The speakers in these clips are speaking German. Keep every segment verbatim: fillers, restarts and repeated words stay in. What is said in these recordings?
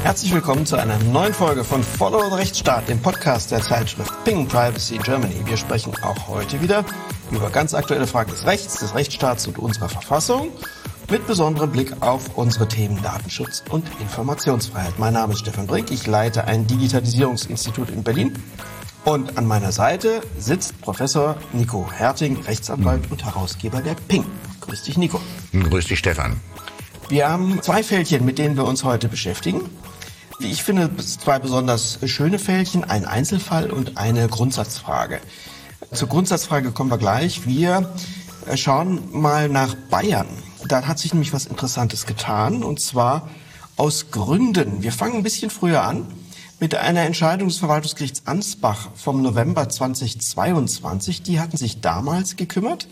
Herzlich willkommen zu einer neuen Folge von Follow the Rechtsstaat, dem Podcast der Zeitschrift Ping Privacy Germany. Wir sprechen auch heute wieder über ganz aktuelle Fragen des Rechts, des Rechtsstaats und unserer Verfassung mit besonderem Blick auf unsere Themen Datenschutz und Informationsfreiheit. Mein Name ist Stefan Brink, ich leite ein Digitalisierungsinstitut in Berlin und an meiner Seite sitzt Professor Nico Herting, Rechtsanwalt und Herausgeber der Ping. Grüß dich, Nico. Grüß dich, Stefan. Wir haben zwei Fältchen, mit denen wir uns heute beschäftigen. Wie ich finde, zwei besonders schöne Fältchen, ein Einzelfall und eine Grundsatzfrage. Zur Grundsatzfrage kommen wir gleich. Wir schauen mal nach Bayern. Da hat sich nämlich was Interessantes getan, und zwar aus Gründen. Wir fangen ein bisschen früher an mit einer Entscheidung des Verwaltungsgerichts Ansbach vom November zweitausendzweiundzwanzig. Die hatten sich damals gekümmert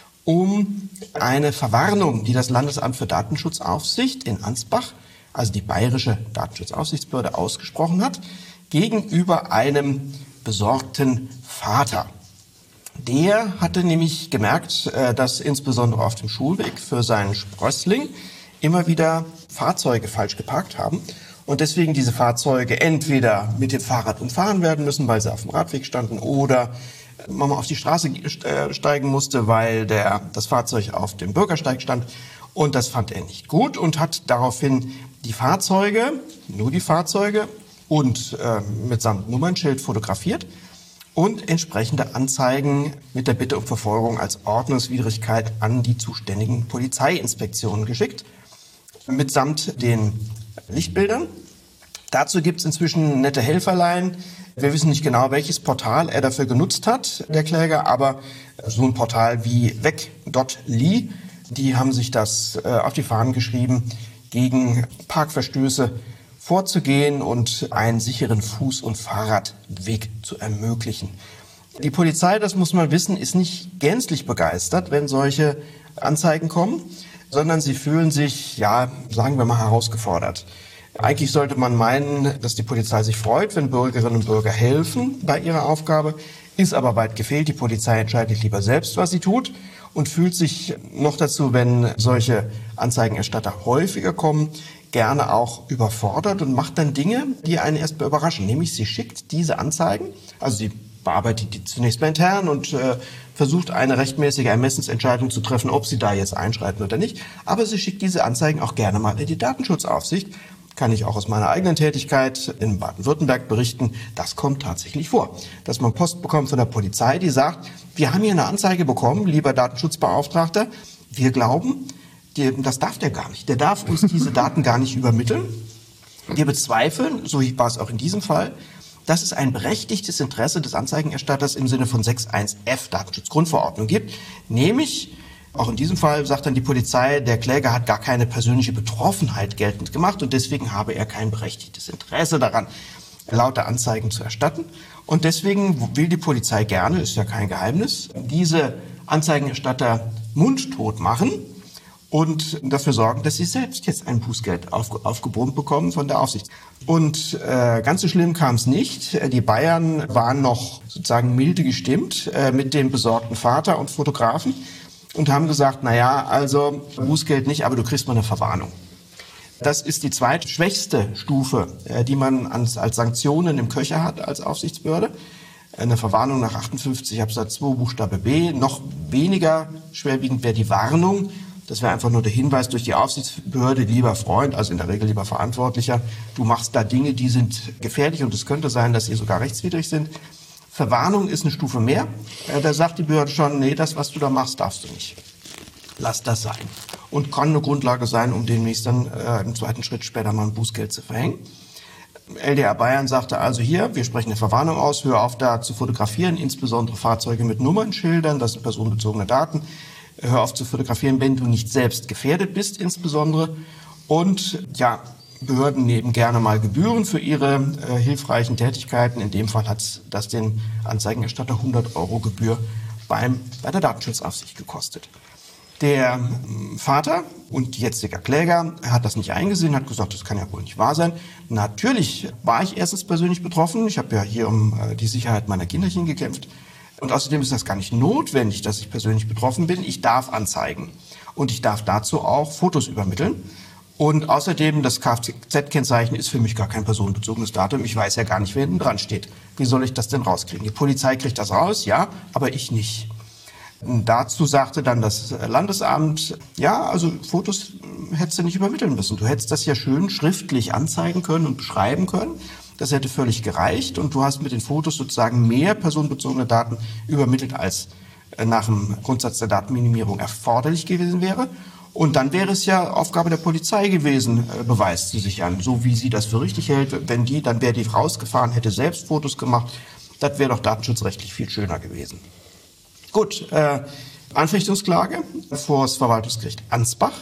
um eine Verwarnung, die das Landesamt für Datenschutzaufsicht in Ansbach, also die bayerische Datenschutzaufsichtsbehörde, ausgesprochen hat, gegenüber einem besorgten Vater. Der hatte nämlich gemerkt, dass insbesondere auf dem Schulweg für seinen Sprössling immer wieder Fahrzeuge falsch geparkt haben und deswegen diese Fahrzeuge entweder mit dem Fahrrad umfahren werden müssen, weil sie auf dem Radweg standen, oder man mal auf die Straße steigen musste, weil der, das Fahrzeug auf dem Bürgersteig stand. Und das fand er nicht gut und hat daraufhin die Fahrzeuge, nur die Fahrzeuge und äh, mitsamt Nummernschild fotografiert und entsprechende Anzeigen mit der Bitte um Verfolgung als Ordnungswidrigkeit an die zuständigen Polizeiinspektionen geschickt, mitsamt den Lichtbildern. Dazu gibt es inzwischen nette Helferlein. Wir wissen nicht genau, welches Portal er dafür genutzt hat, der Kläger, aber so ein Portal wie weg punkt li, die haben sich das äh, auf die Fahnen geschrieben, gegen Parkverstöße vorzugehen und einen sicheren Fuß- und Fahrradweg zu ermöglichen. Die Polizei, das muss man wissen, ist nicht gänzlich begeistert, wenn solche Anzeigen kommen, sondern sie fühlen sich, ja, sagen wir mal, herausgefordert. Eigentlich sollte man meinen, dass die Polizei sich freut, wenn Bürgerinnen und Bürger helfen bei ihrer Aufgabe, ist aber weit gefehlt. Die Polizei entscheidet lieber selbst, was sie tut, und fühlt sich noch dazu, wenn solche Anzeigenerstatter häufiger kommen, gerne auch überfordert und macht dann Dinge, die einen erst mal überraschen. Nämlich sie schickt diese Anzeigen, also sie bearbeitet die zunächst mal intern und äh, versucht eine rechtmäßige Ermessensentscheidung zu treffen, ob sie da jetzt einschreiten oder nicht. Aber sie schickt diese Anzeigen auch gerne mal in die Datenschutzaufsicht. Kann ich auch aus meiner eigenen Tätigkeit in Baden-Württemberg berichten, das kommt tatsächlich vor. Dass man Post bekommt von der Polizei, die sagt, wir haben hier eine Anzeige bekommen, lieber Datenschutzbeauftragter, wir glauben, die, das darf der gar nicht. Der darf uns diese Daten gar nicht übermitteln. Wir bezweifeln, so war es auch in diesem Fall, dass es ein berechtigtes Interesse des Anzeigenerstatters im Sinne von sechs Punkt eins f Datenschutzgrundverordnung gibt, nämlich auch in diesem Fall sagt dann die Polizei, der Kläger hat gar keine persönliche Betroffenheit geltend gemacht und deswegen habe er kein berechtigtes Interesse daran, laute Anzeigen zu erstatten. Und deswegen will die Polizei gerne, ist ja kein Geheimnis, diese Anzeigenerstatter mundtot machen und dafür sorgen, dass sie selbst jetzt ein Bußgeld auf, aufgebrummt bekommen von der Aufsicht. Und äh, ganz so schlimm kam es nicht. Die Bayern waren noch sozusagen milde gestimmt äh, mit dem besorgten Vater und Fotografen und haben gesagt, na ja, also Bußgeld nicht, aber du kriegst mal eine Verwarnung. Das ist die zweitschwächste Stufe, äh, die man als, als Sanktionen im Köcher hat als Aufsichtsbehörde. Eine Verwarnung nach achtundfünfzig Absatz zwei Buchstabe B. Noch weniger schwerwiegend wäre die Warnung. Das wäre einfach nur der Hinweis durch die Aufsichtsbehörde, lieber Freund, also in der Regel lieber Verantwortlicher, du machst da Dinge, die sind gefährlich und es könnte sein, dass sie sogar rechtswidrig sind. Verwarnung ist eine Stufe mehr. Da sagt die Behörde schon, nee, das, was du da machst, darfst du nicht. Lass das sein. Und kann eine Grundlage sein, um demnächst dann äh, im zweiten Schritt später mal ein Bußgeld zu verhängen. L D R Bayern sagte also hier, wir sprechen eine Verwarnung aus, hör auf da zu fotografieren, insbesondere Fahrzeuge mit Nummernschildern, das sind personenbezogene Daten. Hör auf zu fotografieren, wenn du nicht selbst gefährdet bist insbesondere. Und ja, Behörden nehmen gerne mal Gebühren für ihre äh, hilfreichen Tätigkeiten. In dem Fall hat das den Anzeigenerstatter hundert Euro Gebühr beim, bei der Datenschutzaufsicht gekostet. Der äh, Vater und jetziger Kläger hat das nicht eingesehen, hat gesagt, das kann ja wohl nicht wahr sein. Natürlich war ich erstens persönlich betroffen. Ich habe ja hier um äh, die Sicherheit meiner Kinderchen gekämpft. Und außerdem ist das gar nicht notwendig, dass ich persönlich betroffen bin. Ich darf anzeigen und ich darf dazu auch Fotos übermitteln. Und außerdem, das Kfz-Kennzeichen ist für mich gar kein personenbezogenes Datum. Ich weiß ja gar nicht, wer hinten dran steht. Wie soll ich das denn rauskriegen? Die Polizei kriegt das raus, ja, aber ich nicht. Und dazu sagte dann das Landesamt, ja, also Fotos hättest du nicht übermitteln müssen. Du hättest das ja schön schriftlich anzeigen können und beschreiben können. Das hätte völlig gereicht. Und du hast mit den Fotos sozusagen mehr personenbezogene Daten übermittelt, als nach dem Grundsatz der Datenminimierung erforderlich gewesen wäre. Und dann wäre es ja Aufgabe der Polizei gewesen, äh, Beweis zu sichern, so wie sie das für richtig hält. Wenn die, dann wäre die rausgefahren, hätte selbst Fotos gemacht. Das wäre doch datenschutzrechtlich viel schöner gewesen. Gut, äh, Anfechtungsklage vor das Verwaltungsgericht Ansbach.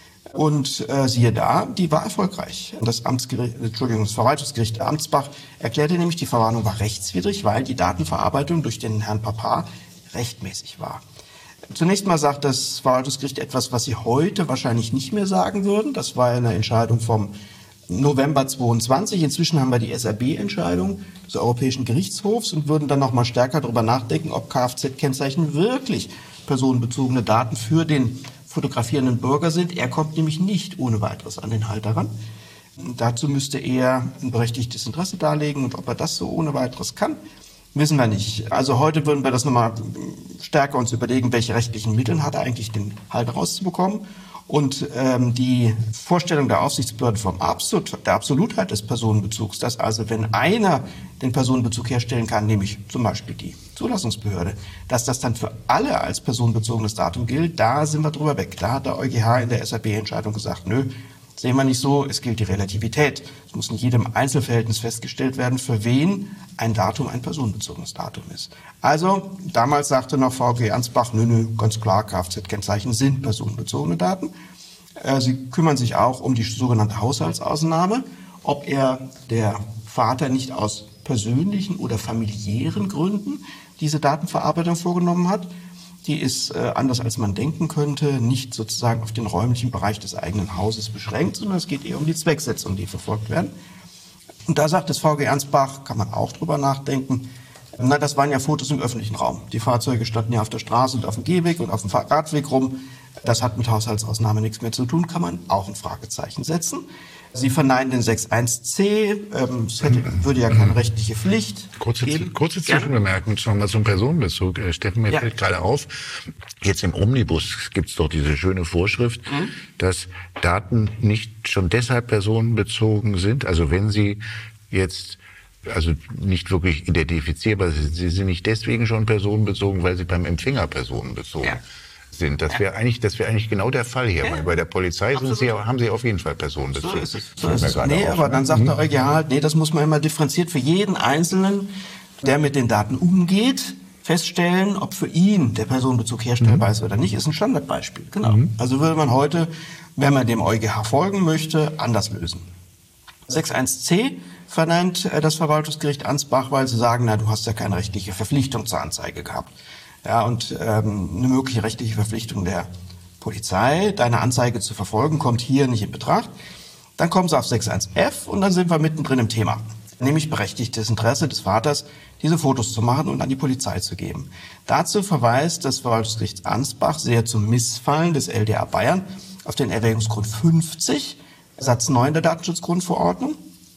Und äh, siehe da, die war erfolgreich. Das Amtsgericht, Entschuldigung, das Verwaltungsgericht Ansbach erklärte nämlich, die Verwarnung war rechtswidrig, weil die Datenverarbeitung durch den Herrn Papar rechtmäßig war. Zunächst mal sagt das Verwaltungsgericht etwas, was Sie heute wahrscheinlich nicht mehr sagen würden. Das war eine Entscheidung vom November zweiundzwanzig. Inzwischen haben wir die S R B-Entscheidung des Europäischen Gerichtshofs und würden dann noch mal stärker darüber nachdenken, ob Kfz-Kennzeichen wirklich personenbezogene Daten für den fotografierenden Bürger sind. Er kommt nämlich nicht ohne weiteres an den Halter ran. Dazu müsste er ein berechtigtes Interesse darlegen, und ob er das so ohne weiteres kann, wissen wir nicht. Also heute würden wir das nochmal stärker uns überlegen, welche rechtlichen Mittel hat er eigentlich, den Halter rauszubekommen. Und ähm, die Vorstellung der Aufsichtsbehörde vom Absolut, der Absolutheit des Personenbezugs, dass also wenn einer den Personenbezug herstellen kann, nämlich zum Beispiel die Zulassungsbehörde, dass das dann für alle als personenbezogenes Datum gilt, da sind wir drüber weg. Da hat der EuGH in der S R B-Entscheidung gesagt, nö, sehen wir nicht so, es gilt die Relativität. Es muss in jedem Einzelverhältnis festgestellt werden, für wen ein Datum ein personenbezogenes Datum ist. Also, damals sagte noch V G Ansbach, nö, nö, ganz klar, Kfz-Kennzeichen sind personenbezogene Daten. Äh, sie kümmern sich auch um die sogenannte Haushaltsausnahme, ob er, der Vater, nicht aus persönlichen oder familiären Gründen diese Datenverarbeitung vorgenommen hat. Die ist, äh, anders als man denken könnte, nicht sozusagen auf den räumlichen Bereich des eigenen Hauses beschränkt, sondern es geht eher um die Zwecksetzungen, die verfolgt werden. Und da sagt das V G Ansbach, kann man auch drüber nachdenken, na, das waren ja Fotos im öffentlichen Raum. Die Fahrzeuge standen ja auf der Straße und auf dem Gehweg und auf dem Radweg rum. Das hat mit Haushaltsausnahme nichts mehr zu tun, kann man auch ein Fragezeichen setzen. Sie verneinen den sechs Punkt eins c, ähm, es hätte, würde ja keine rechtliche Pflicht kurze, geben. Kurze Zwischenbemerkung nochmal zum Personenbezug. Äh, Steffen, mir ja. fällt gerade auf, jetzt im Omnibus gibt's doch diese schöne Vorschrift, mhm. dass Daten nicht schon deshalb personenbezogen sind, also wenn sie jetzt also nicht wirklich identifizierbar sind, sie sind nicht deswegen schon personenbezogen, weil sie beim Empfänger personenbezogen ja. sind. Das wäre eigentlich, das wäre eigentlich genau der Fall hier. Ja. Weil bei der Polizei sind sie, haben sie auf jeden Fall Personenbezug. So ist es. So ist es. Nee, aber dann sagt der EuGH halt, nee, das muss man immer differenziert für jeden Einzelnen, der mit den Daten umgeht, feststellen, ob für ihn der Personenbezug herstellbar mhm. ist oder nicht, ist ein Standardbeispiel. Genau. Mhm. Also würde man heute, wenn man dem EuGH folgen möchte, anders lösen. sechs Punkt eins c verneint das Verwaltungsgericht Ansbach, weil sie sagen, na, du hast ja keine rechtliche Verpflichtung zur Anzeige gehabt. Ja, und ähm, eine mögliche rechtliche Verpflichtung der Polizei, deine Anzeige zu verfolgen, kommt hier nicht in Betracht. Dann kommen sie auf sechs Punkt eins f und dann sind wir mittendrin im Thema. Nämlich berechtigtes Interesse des Vaters, diese Fotos zu machen und an die Polizei zu geben. Dazu verweist das Verwaltungsgericht Ansbach sehr zum Missfallen des L D A Bayern auf den Erwägungsgrund fünfzig, Satz neun der Datenschutzgrundverordnung.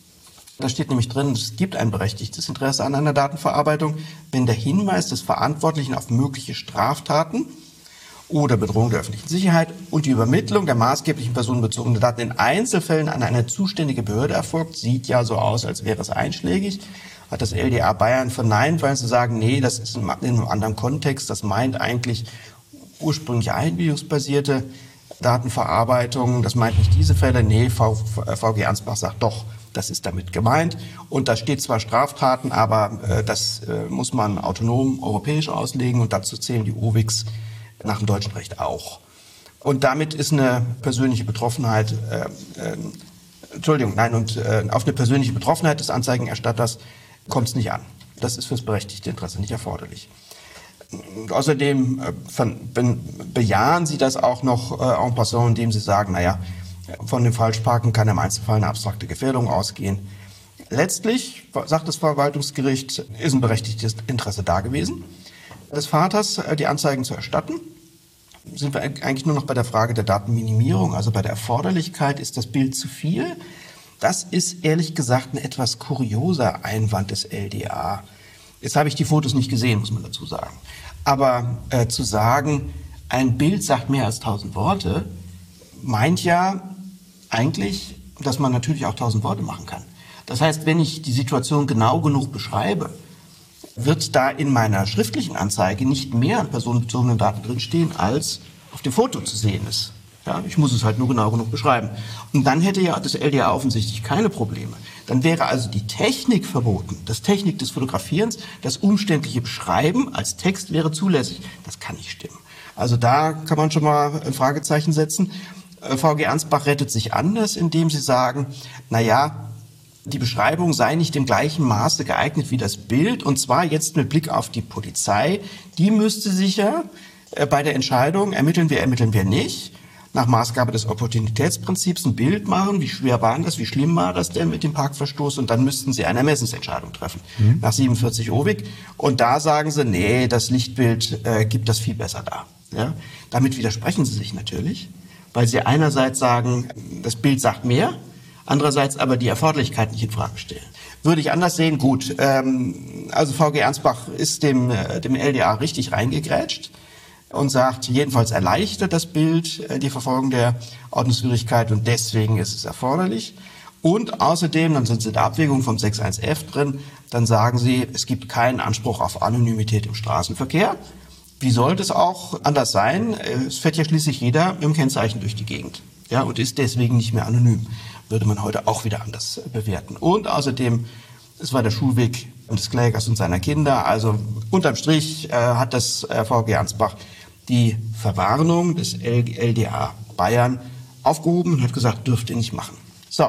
Da steht nämlich drin, es gibt ein berechtigtes Interesse an einer Datenverarbeitung, wenn der Hinweis des Verantwortlichen auf mögliche Straftaten oder Bedrohung der öffentlichen Sicherheit und die Übermittlung der maßgeblichen personenbezogenen Daten in Einzelfällen an eine zuständige Behörde erfolgt. Sieht ja so aus, als wäre es einschlägig. Hat das L D A Bayern verneint, weil sie sagen, nee, das ist in einem anderen Kontext. Das meint eigentlich ursprünglich einwilligungsbasierte Datenverarbeitung. Das meint nicht diese Fälle. Nee, V G Ansbach sagt doch, das ist damit gemeint. Und da steht zwar Straftaten, aber äh, das äh, muss man autonom europäisch auslegen und dazu zählen die O W I Gs nach dem deutschen Recht auch. Und damit ist eine persönliche Betroffenheit, äh, äh, Entschuldigung, nein, und äh, auf eine persönliche Betroffenheit des Anzeigenerstatters kommt es nicht an. Das ist fürs berechtigte Interesse nicht erforderlich. Und außerdem äh, von, ben, bejahen Sie das auch noch äh, en passant, indem Sie sagen, naja, von dem Falschparken kann im Einzelfall eine abstrakte Gefährdung ausgehen. Letztlich, sagt das Verwaltungsgericht, ist ein berechtigtes Interesse da gewesen, des Vaters die Anzeigen zu erstatten. sind wir eigentlich nur noch bei der Frage der Datenminimierung, also bei der Erforderlichkeit. Ist das Bild zu viel? Das ist ehrlich gesagt ein etwas kurioser Einwand des L D A. Jetzt habe ich die Fotos nicht gesehen, muss man dazu sagen. Aber äh, zu sagen, ein Bild sagt mehr als tausend Worte, meint ja eigentlich, dass man natürlich auch tausend Worte machen kann. Das heißt, wenn ich die Situation genau genug beschreibe, wird da in meiner schriftlichen Anzeige nicht mehr an personenbezogenen Daten drinstehen, als auf dem Foto zu sehen ist. Ja, ich muss es halt nur genau genug beschreiben. Und dann hätte ja das L D A offensichtlich keine Probleme. Dann wäre also die Technik verboten, das Technik des Fotografierens, das umständliche Beschreiben als Text wäre zulässig. Das kann nicht stimmen. Also da kann man schon mal ein Fragezeichen setzen. V G Ansbach rettet sich anders, indem sie sagen, na ja, die Beschreibung sei nicht im gleichen Maße geeignet wie das Bild, und zwar jetzt mit Blick auf die Polizei. Die müsste sich ja bei der Entscheidung, ermitteln wir, ermitteln wir nicht, nach Maßgabe des Opportunitätsprinzips ein Bild machen, wie schwer war das, wie schlimm war das denn mit dem Parkverstoß, und dann müssten sie eine Ermessensentscheidung treffen, mhm. nach siebenundvierzig Owig. Und da sagen sie, nee, das Lichtbild äh, gibt das viel besser dar. Ja? Damit widersprechen sie sich natürlich, weil sie einerseits sagen, das Bild sagt mehr, andererseits aber die Erforderlichkeit nicht in Frage stellen. Würde ich anders sehen, gut. Ähm, also V G Ansbach ist dem, äh, dem L D A richtig reingegrätscht und sagt, jedenfalls erleichtert das Bild äh, die Verfolgung der Ordnungswidrigkeit und deswegen ist es erforderlich. Und außerdem, dann sind sie in der Abwägung vom sechs Punkt eins f drin, dann sagen sie, es gibt keinen Anspruch auf Anonymität im Straßenverkehr. Wie sollte es auch anders sein? Es fährt ja schließlich jeder mit dem Kennzeichen durch die Gegend, ja, und ist deswegen nicht mehr anonym. Würde man heute auch wieder anders bewerten. Und außerdem, es war der Schulweg des Klägers und seiner Kinder. Also unterm Strich äh, hat das äh, V G Ansbach die Verwarnung des L D A Bayern aufgehoben und hat gesagt, dürft ihr nicht machen. So,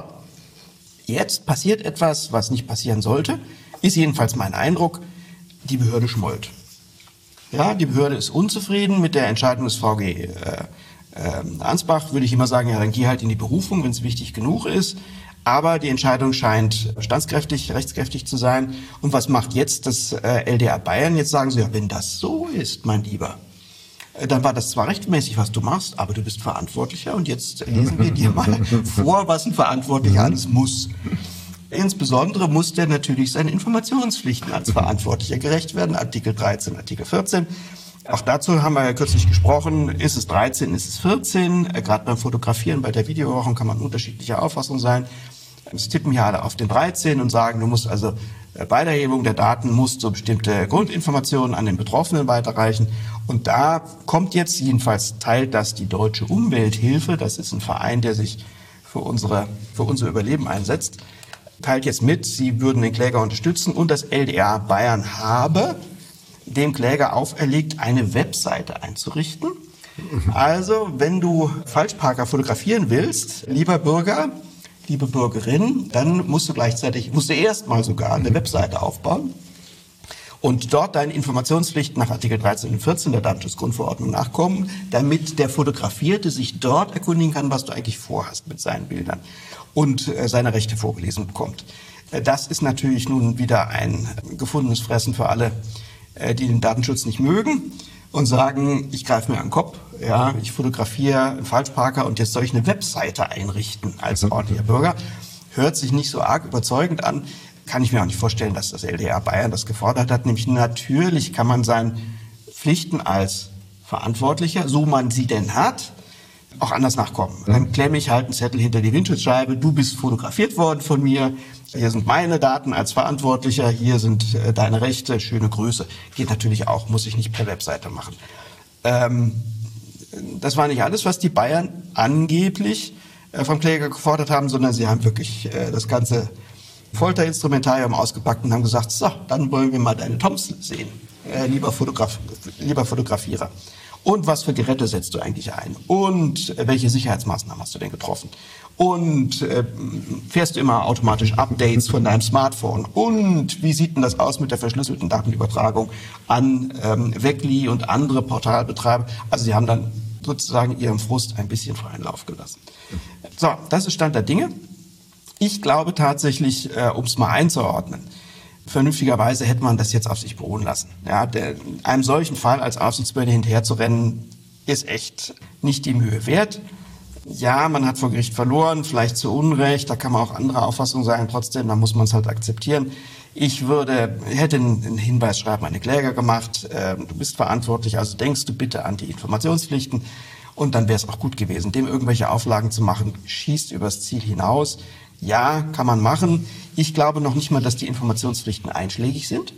jetzt passiert etwas, was nicht passieren sollte, ist jedenfalls mein Eindruck, die Behörde schmollt. Ja, die Behörde ist unzufrieden mit der Entscheidung des V G äh, äh, Ansbach, würde ich immer sagen, ja, dann geh halt in die Berufung, wenn es wichtig genug ist. Aber die Entscheidung scheint standskräftig, rechtskräftig zu sein. Und was macht jetzt das äh, L D A Bayern? Jetzt sagen sie, ja, wenn das so ist, mein Lieber, äh, dann war das zwar rechtmäßig, was du machst, aber du bist Verantwortlicher. Und jetzt lesen wir dir mal vor, was ein Verantwortlicher alles muss. Insbesondere muss der natürlich seinen Informationspflichten als Verantwortlicher gerecht werden. Artikel dreizehn, Artikel vierzehn. Auch dazu haben wir ja kürzlich gesprochen. Ist es dreizehn, ist es vierzehn? Äh, Gerade beim Fotografieren, bei der Videoüberwachung kann man unterschiedlicher Auffassung sein. Es tippen ja alle auf den dreizehn und sagen, du musst also äh, bei der Erhebung der Daten musst du bestimmte Grundinformationen an den Betroffenen weiterreichen. Und da kommt jetzt, jedenfalls teilt das die Deutsche Umwelthilfe, das ist ein Verein, der sich für unsere, für unser Überleben einsetzt, teilt jetzt mit, sie würden den Kläger unterstützen und das L D A Bayern habe dem Kläger auferlegt, eine Webseite einzurichten. Also, wenn du Falschparker fotografieren willst, lieber Bürger, liebe Bürgerin, dann musst du gleichzeitig, musst du erstmal sogar eine Webseite aufbauen und dort deinen Informationspflichten nach Artikel dreizehn und vierzehn der Datenschutzgrundverordnung nachkommen, damit der Fotografierte sich dort erkundigen kann, was du eigentlich vorhast mit seinen Bildern und äh, seine Rechte vorgelesen bekommt. Äh, das ist natürlich nun wieder ein gefundenes Fressen für alle, äh, die den Datenschutz nicht mögen und sagen, ich greife mir an den Kopf, ja, ich fotografiere einen Falschparker und jetzt soll ich eine Webseite einrichten als ordentlicher Bürger. Hört sich nicht so arg überzeugend an, kann ich mir auch nicht vorstellen, dass das L D A Bayern das gefordert hat. Nämlich natürlich kann man seinen Pflichten als Verantwortlicher, so man sie denn hat, auch anders nachkommen. Dann klemme ich halt einen Zettel hinter die Windschutzscheibe, du bist fotografiert worden von mir, hier sind meine Daten als Verantwortlicher, hier sind äh, deine Rechte, schöne Grüße. Geht natürlich auch, muss ich nicht per Webseite machen. Ähm, das war nicht alles, was die Bayern angeblich äh, vom Kläger gefordert haben, sondern sie haben wirklich äh, das ganze Folterinstrumentarium ausgepackt und haben gesagt, so, dann wollen wir mal deine Toms sehen, äh, lieber, Fotograf, lieber Fotografierer. Und was für Geräte setzt du eigentlich ein? Und welche Sicherheitsmaßnahmen hast du denn getroffen? Und äh, fährst du immer automatisch Updates von deinem Smartphone? Und wie sieht denn das aus mit der verschlüsselten Datenübertragung an ähm, Weckli und andere Portalbetreiber? Also sie haben dann sozusagen ihrem Frust ein bisschen freien Lauf gelassen. So, das ist Stand der Dinge. Ich glaube tatsächlich, äh, um es mal einzuordnen, vernünftigerweise hätte man das jetzt auf sich beruhen lassen. Ja, der, einem solchen Fall als Aufsichtsbehörde hinterher zu rennen, ist echt nicht die Mühe wert. Ja, man hat vor Gericht verloren, vielleicht zu Unrecht, da kann man auch anderer Auffassung sein, trotzdem, da muss man es halt akzeptieren. Ich würde, hätte einen Hinweisschreiben an den Kläger gemacht, äh, du bist verantwortlich, also denkst du bitte an die Informationspflichten und dann wäre es auch gut gewesen. Dem irgendwelche Auflagen zu machen, schießt übers Ziel hinaus. Ja, kann man machen. Ich glaube noch nicht mal, dass die Informationspflichten einschlägig sind,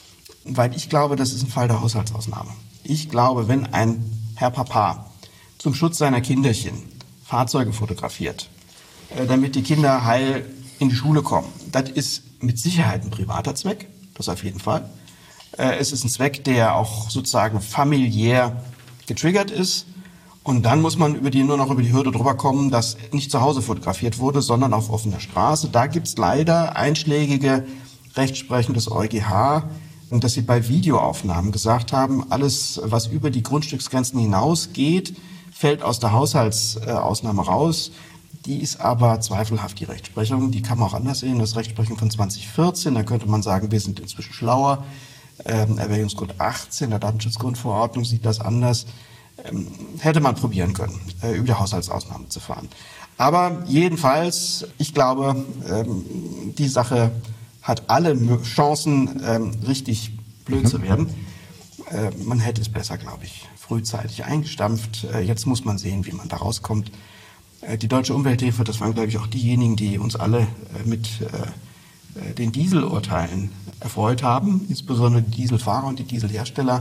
weil ich glaube, das ist ein Fall der Haushaltsausnahme. Ich glaube, wenn ein Herr Papa zum Schutz seiner Kinderchen Fahrzeuge fotografiert, äh, damit die Kinder heil in die Schule kommen, das ist mit Sicherheit ein privater Zweck, das auf jeden Fall. Äh, es ist ein Zweck, der auch sozusagen familiär getriggert ist. Und dann muss man über die, nur noch über die Hürde drüber kommen, dass nicht zu Hause fotografiert wurde, sondern auf offener Straße. Da gibt's leider einschlägige Rechtsprechung des EuGH, dass sie bei Videoaufnahmen gesagt haben, alles, was über die Grundstücksgrenzen hinausgeht, fällt aus der Haushaltsausnahme raus. Die ist aber zweifelhaft, die Rechtsprechung. Die kann man auch anders sehen. Das ist Rechtsprechung von zwanzig vierzehn. Da könnte man sagen, wir sind inzwischen schlauer. Ähm, Erwägungsgrund achtzehn der Datenschutzgrundverordnung sieht das anders. Ähm, hätte man probieren können, äh, über die Haushaltsausnahme zu fahren. Aber jedenfalls, ich glaube, ähm, die Sache hat alle Chancen, ähm, richtig blöd mhm. zu werden. Äh, man hätte es besser, glaube ich, frühzeitig eingestampft. Äh, jetzt muss man sehen, wie man da rauskommt. Äh, die Deutsche Umwelthilfe, das waren, glaube ich, auch diejenigen, die uns alle äh, mit äh, den Dieselurteilen erfreut haben, insbesondere die Dieselfahrer und die Dieselhersteller.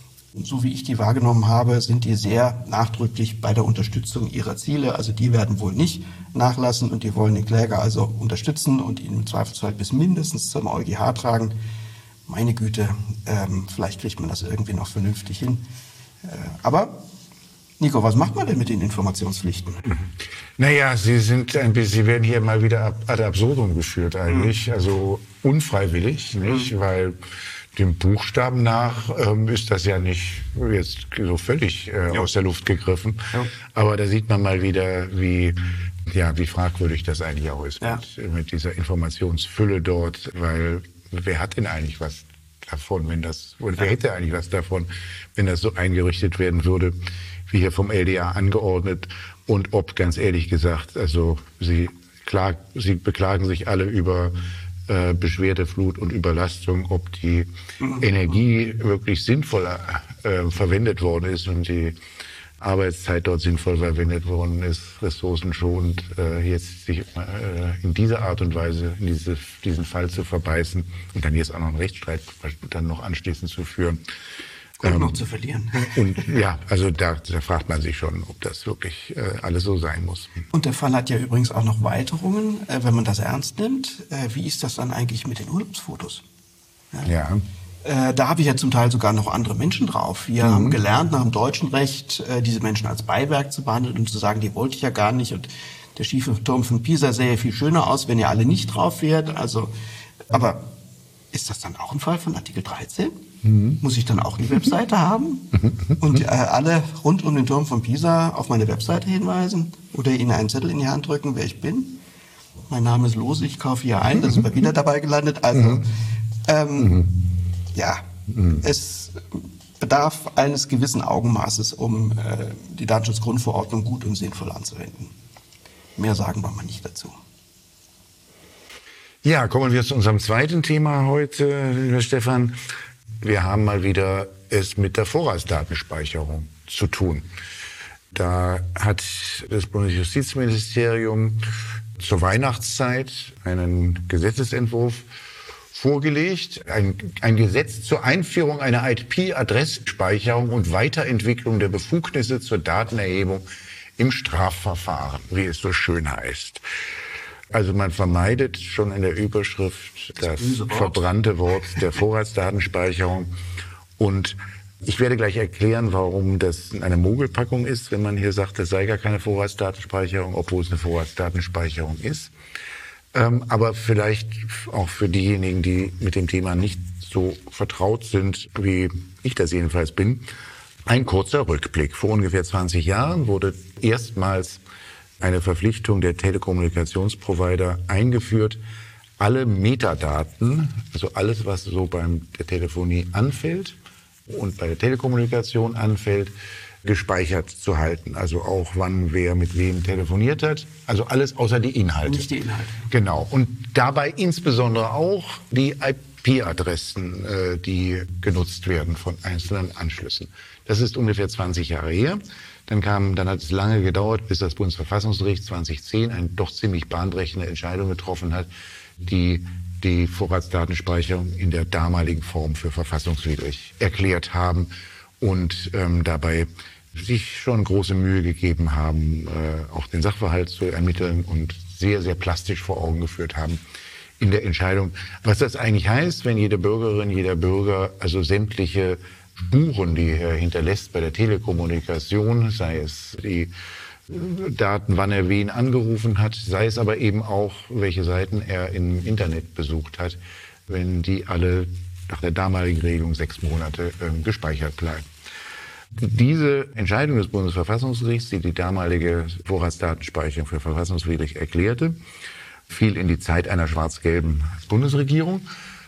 So wie ich die wahrgenommen habe, sind die sehr nachdrücklich bei der Unterstützung ihrer Ziele. Also die werden wohl nicht nachlassen und die wollen den Kläger also unterstützen und ihn im Zweifelsfall bis mindestens zum EuGH tragen. Meine Güte, ähm, vielleicht kriegt man das irgendwie noch vernünftig hin. Äh, aber, Nico, was macht man denn mit den Informationspflichten? Naja, sie sind ein bisschen, sie werden hier mal wieder ad absurdum geführt eigentlich, mhm. also unfreiwillig, nicht, mhm. weil dem Buchstaben nach ähm, ist das ja nicht jetzt so völlig äh, ja. aus der Luft gegriffen. Ja. Aber da sieht man mal wieder, wie, ja, wie fragwürdig das eigentlich auch ist ja. mit, mit dieser Informationsfülle dort. Weil wer hat denn eigentlich was davon, wenn das, oder wer hätte eigentlich was davon, wenn das so eingerichtet werden würde, wie hier vom L D A angeordnet? Und ob, ganz ehrlich gesagt, also sie, klag, sie beklagen sich alle über Äh, Beschwerdeflut und Überlastung, ob die mhm. Energie wirklich sinnvoll äh, verwendet worden ist und die Arbeitszeit dort sinnvoll verwendet worden ist, ressourcenschonend, äh, jetzt sich äh, in dieser Art und Weise in diese, diesen Fall zu verbeißen und dann jetzt auch noch einen Rechtsstreit dann noch anschließend zu führen. Und ähm, noch zu verlieren. Und ja, also da, da fragt man sich schon, ob das wirklich äh, alles so sein muss. Und der Fall hat ja übrigens auch noch Weiterungen, äh, wenn man das ernst nimmt. Äh, wie ist das dann eigentlich mit den Urlaubsfotos? Ja. ja. Äh, da habe ich ja zum Teil sogar noch andere Menschen drauf. Wir mhm. haben gelernt, nach dem deutschen Recht äh, diese Menschen als Beiwerk zu behandeln und zu sagen, die wollte ich ja gar nicht. Und der schiefe Turm von Pisa sähe viel schöner aus, wenn ihr alle nicht drauf wärt. Also, aber ist das dann auch ein Fall von Artikel dreizehn? Mhm. Muss ich dann auch eine Webseite haben und äh, alle rund um den Turm von Pisa auf meine Webseite hinweisen oder ihnen einen Zettel in die Hand drücken, wer ich bin? Mein Name ist Lose, ich kaufe hier ein, das ist mal wieder dabei gelandet. Also, ähm, mhm. ja, mhm. es bedarf eines gewissen Augenmaßes, um äh, die Datenschutzgrundverordnung gut und sinnvoll anzuwenden. Mehr sagen wir mal nicht dazu. Ja, kommen wir zu unserem zweiten Thema heute, lieber Stefan. Wir haben mal wieder es mit der Vorratsdatenspeicherung zu tun. Da hat das Bundesjustizministerium zur Weihnachtszeit einen Gesetzesentwurf vorgelegt. Ein, ein Gesetz zur Einführung einer I P-Adressspeicherung und Weiterentwicklung der Befugnisse zur Datenerhebung im Strafverfahren, wie es so schön heißt. Also man vermeidet schon in der Überschrift das, das Wort. verbrannte Wort der Vorratsdatenspeicherung. Und ich werde gleich erklären, warum das eine Mogelpackung ist, wenn man hier sagt, es sei gar keine Vorratsdatenspeicherung, obwohl es eine Vorratsdatenspeicherung ist. Ähm, aber vielleicht auch für diejenigen, die mit dem Thema nicht so vertraut sind, wie ich das jedenfalls bin, ein kurzer Rückblick. Vor ungefähr zwanzig Jahren wurde erstmals eine Verpflichtung der Telekommunikationsprovider eingeführt, alle Metadaten, also alles, was so bei der Telefonie anfällt und bei der Telekommunikation anfällt, gespeichert zu halten. Also auch wann wer mit wem telefoniert hat. Also alles außer die Inhalte. Nicht die Inhalte. Genau. Und dabei insbesondere auch die I P-Adressen, äh, die genutzt werden von einzelnen Anschlüssen. Das ist ungefähr zwanzig Jahre her. Dann kam, dann hat es lange gedauert, bis das Bundesverfassungsgericht zwanzig zehn eine doch ziemlich bahnbrechende Entscheidung getroffen hat, die die Vorratsdatenspeicherung in der damaligen Form für verfassungswidrig erklärt haben und ähm, dabei sich schon große Mühe gegeben haben, äh, auch den Sachverhalt zu ermitteln und sehr, sehr plastisch vor Augen geführt haben in der Entscheidung, was das eigentlich heißt, wenn jede Bürgerin, jeder Bürger also sämtliche Spuren, die er hinterlässt bei der Telekommunikation, sei es die Daten, wann er wen angerufen hat, sei es aber eben auch, welche Seiten er im Internet besucht hat, wenn die alle nach der damaligen Regelung sechs Monate äh, gespeichert bleiben. Diese Entscheidung des Bundesverfassungsgerichts, die die damalige Vorratsdatenspeicherung für verfassungswidrig erklärte, fiel in die Zeit einer schwarz-gelben Bundesregierung.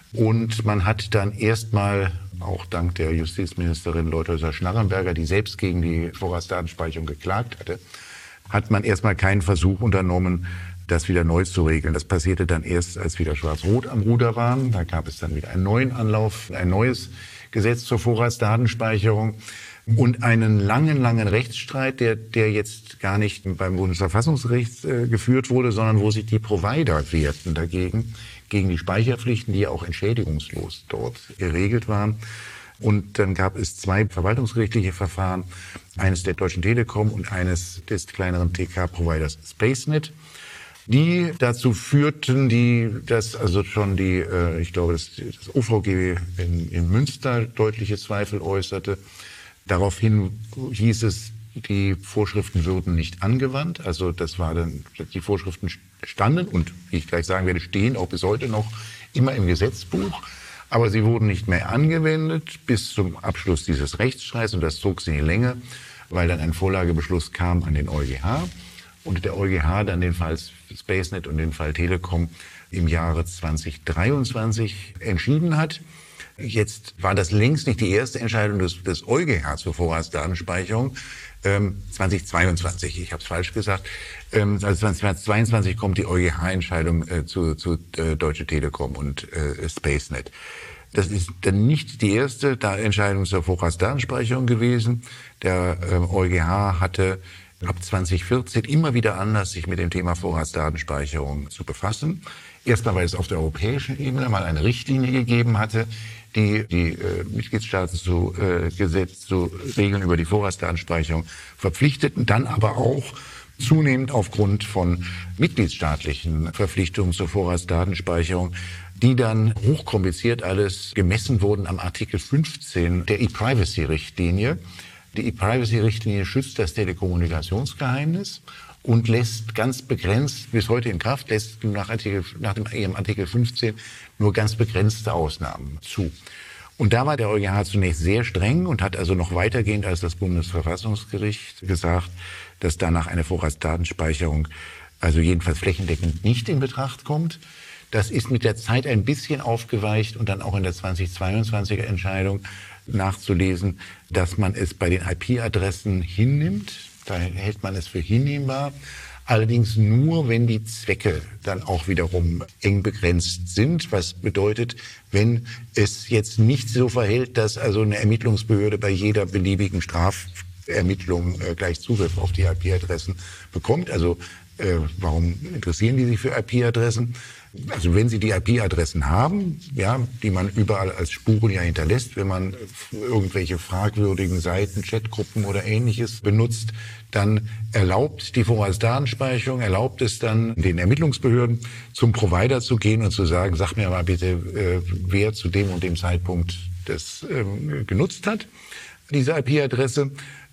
Und man hat dann erstmal, auch dank der Justizministerin Leutheusser-Schnarrenberger, die selbst gegen die Vorratsdatenspeicherung geklagt hatte, hat man erstmal keinen Versuch unternommen, das wieder neu zu regeln. Das passierte dann erst, als wieder Schwarz-Rot am Ruder waren. Da gab es dann wieder einen neuen Anlauf, ein neues Gesetz zur Vorratsdatenspeicherung und einen langen, langen Rechtsstreit, der, der jetzt gar nicht beim Bundesverfassungsgericht äh, geführt wurde, sondern wo sich die Provider wehrten dagegen, gegen die Speicherpflichten, die ja auch entschädigungslos dort geregelt waren. Und dann gab es zwei verwaltungsgerichtliche Verfahren, eines der Deutschen Telekom und eines des kleineren T K-Providers SpaceNet, die dazu führten, die, dass also schon die, äh, ich glaube, das, das O V G in, in Münster deutliche Zweifel äußerte. Daraufhin hieß es, die Vorschriften würden nicht angewandt. Also das war dann, die Vorschriften standen und, wie ich gleich sagen werde, stehen auch bis heute noch immer im Gesetzbuch. Aber sie wurden nicht mehr angewendet bis zum Abschluss dieses Rechtsstreits. Und das zog sich in die Länge, weil dann ein Vorlagebeschluss kam an den EuGH. Und der EuGH dann den Fall SpaceNet und den Fall Telekom im Jahre zwanzig dreiundzwanzig entschieden hat. Jetzt war das längst nicht die erste Entscheidung des, des EuGH zur Vorratsdatenspeicherung. Ähm, zwanzig zweiundzwanzig, ich habe es falsch gesagt. Ähm, also zwanzig zweiundzwanzig kommt die EuGH-Entscheidung äh, zu, zu äh, Deutsche Telekom und äh, SpaceNet. Das ist dann nicht die erste Entscheidung zur Vorratsdatenspeicherung gewesen. Der äh, EuGH hatte ab zwanzig vierzehn immer wieder Anlass, sich mit dem Thema Vorratsdatenspeicherung zu befassen. Erstmal, weil es auf der europäischen Ebene mal eine Richtlinie gegeben hatte, die die äh, Mitgliedstaaten zu äh, Gesetz zu Regeln über die Vorratsdatenspeicherung verpflichteten, dann aber auch zunehmend aufgrund von mitgliedstaatlichen Verpflichtungen zur Vorratsdatenspeicherung, die dann hochkompliziert alles gemessen wurden am Artikel fünfzehn der E-Privacy-Richtlinie. Die E-Privacy-Richtlinie schützt das Telekommunikationsgeheimnis und lässt ganz begrenzt, bis heute in Kraft, lässt nach, Artikel, nach dem ihrem Artikel fünfzehn nur ganz begrenzte Ausnahmen zu. Und da war der EuGH zunächst sehr streng und hat also noch weitergehend als das Bundesverfassungsgericht gesagt, dass danach eine Vorratsdatenspeicherung also jedenfalls flächendeckend nicht in Betracht kommt. Das ist mit der Zeit ein bisschen aufgeweicht und dann auch in der zwanzig zweiundzwanziger Entscheidung nachzulesen, dass man es bei den I P-Adressen hinnimmt. Da hält man es für hinnehmbar. Allerdings nur, wenn die Zwecke dann auch wiederum eng begrenzt sind. Was bedeutet, wenn es jetzt nicht so verhält, dass also eine Ermittlungsbehörde bei jeder beliebigen Strafermittlung äh, gleich Zugriff auf die I P-Adressen bekommt. Also äh, warum interessieren die sich für I P-Adressen? Also wenn Sie die I P-Adressen haben, ja, die man überall als Spuren ja hinterlässt, wenn man irgendwelche fragwürdigen Seiten, Chatgruppen oder Ähnliches benutzt, dann erlaubt die Vorratsdatenspeicherung, erlaubt es dann den Ermittlungsbehörden zum Provider zu gehen und zu sagen, sag mir mal bitte, äh, wer zu dem und dem Zeitpunkt das äh, genutzt hat, diese I P-Adresse.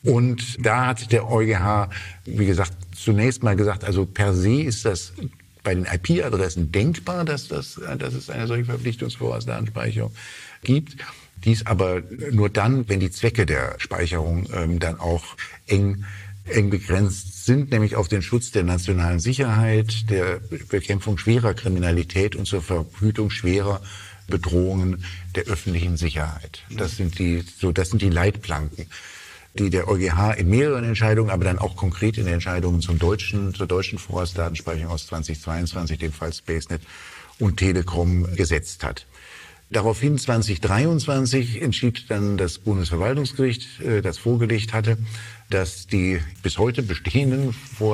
Und da hat der EuGH, wie gesagt, zunächst mal gesagt, also per se ist das bei den I P-Adressen denkbar, dass, das, dass es eine solche Verpflichtung zur Vorratsdatenspeicherung gibt. Dies aber nur dann, wenn die Zwecke der Speicherung ähm, dann auch eng, eng begrenzt sind, nämlich auf den Schutz der nationalen Sicherheit, der Bekämpfung schwerer Kriminalität und zur Verhütung schwerer Bedrohungen der öffentlichen Sicherheit. Das sind die, so, das sind die Leitplanken. die der EuGH in mehreren Entscheidungen, aber dann auch konkret in den Entscheidungen zum deutschen, zur deutschen Vorratsdatenspeicherung aus zweitausendzweiundzwanzig, dem Fall SpaceNet und Telekom, gesetzt hat. Daraufhin zweitausenddreiundzwanzig entschied dann das Bundesverwaltungsgericht, das vorgelegt hatte, dass die bis heute bestehenden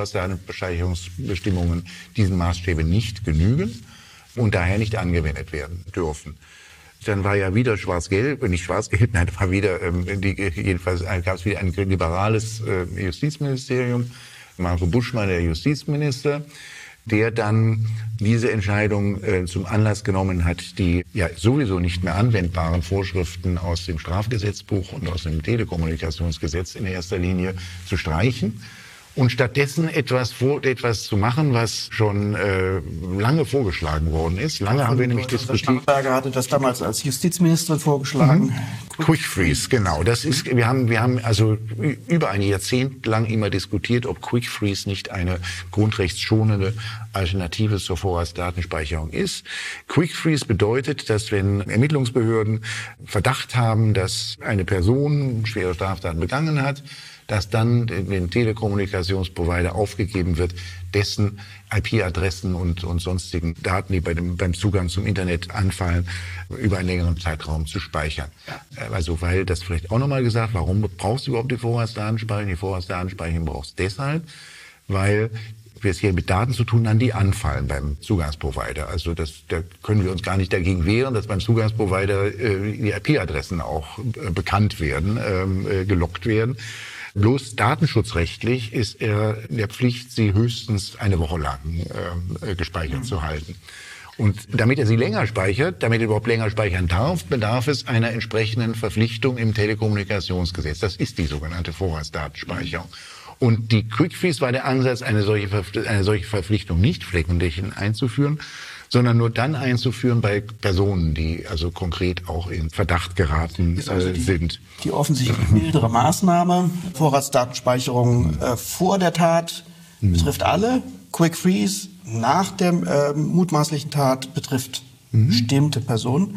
Vorratsdatenspeicherungsbestimmungen diesen Maßstäben nicht genügen und daher nicht angewendet werden dürfen. Dann war ja wieder Schwarz-Gelb, nicht Schwarz-Gelb, nein, war wieder, ähm, die, jedenfalls gab es wieder ein liberales äh, Justizministerium, Marco Buschmann, der Justizminister, der dann diese Entscheidung äh, zum Anlass genommen hat, die ja sowieso nicht mehr anwendbaren Vorschriften aus dem Strafgesetzbuch und aus dem Telekommunikationsgesetz in erster Linie zu streichen und stattdessen etwas, vor, etwas zu machen, was schon äh, lange vorgeschlagen worden ist. Lange haben wir nämlich diskutiert. Schnarrenberger hatte das damals als Justizministerin vorgeschlagen. Mhm. Quick Freeze, genau. Das ist, wir haben, wir haben also über ein Jahrzehnt lang immer diskutiert, ob Quick Freeze nicht eine grundrechtsschonende Alternative zur Vorratsdatenspeicherung ist. Quick Freeze bedeutet, dass wenn Ermittlungsbehörden Verdacht haben, dass eine Person schwere Straftaten begangen hat, dass dann dem Telekommunikationsprovider aufgegeben wird, dessen I P-Adressen und, und sonstigen Daten, die bei dem, beim Zugang zum Internet anfallen, über einen längeren Zeitraum zu speichern. Also, weil das vielleicht auch nochmal gesagt, warum brauchst du überhaupt die Vorratsdatenspeicherung? Die Vorratsdatenspeicherung brauchst du deshalb, weil wir es hier mit Daten zu tun haben, die anfallen beim Zugangsprovider. Also das, da können wir uns gar nicht dagegen wehren, dass beim Zugangsprovider äh, die I P-Adressen auch äh, bekannt werden, äh, gelockt werden. Bloß datenschutzrechtlich ist er in der Pflicht, sie höchstens eine Woche lang äh, gespeichert mhm. zu halten. Und damit er sie länger speichert, damit er überhaupt länger speichern darf, bedarf es einer entsprechenden Verpflichtung im Telekommunikationsgesetz. Das ist die sogenannte Vorratsdatenspeicherung. Und die Quick Freeze war der Ansatz, eine solche, eine solche Verpflichtung nicht flächendeckend einzuführen, sondern nur dann einzuführen bei Personen, die also konkret auch in Verdacht geraten also die, äh, sind. Die offensichtlich mildere Maßnahme, Vorratsdatenspeicherung äh, vor der Tat, mhm. betrifft alle. Quick Freeze nach der äh, mutmaßlichen Tat betrifft mhm. bestimmte Personen.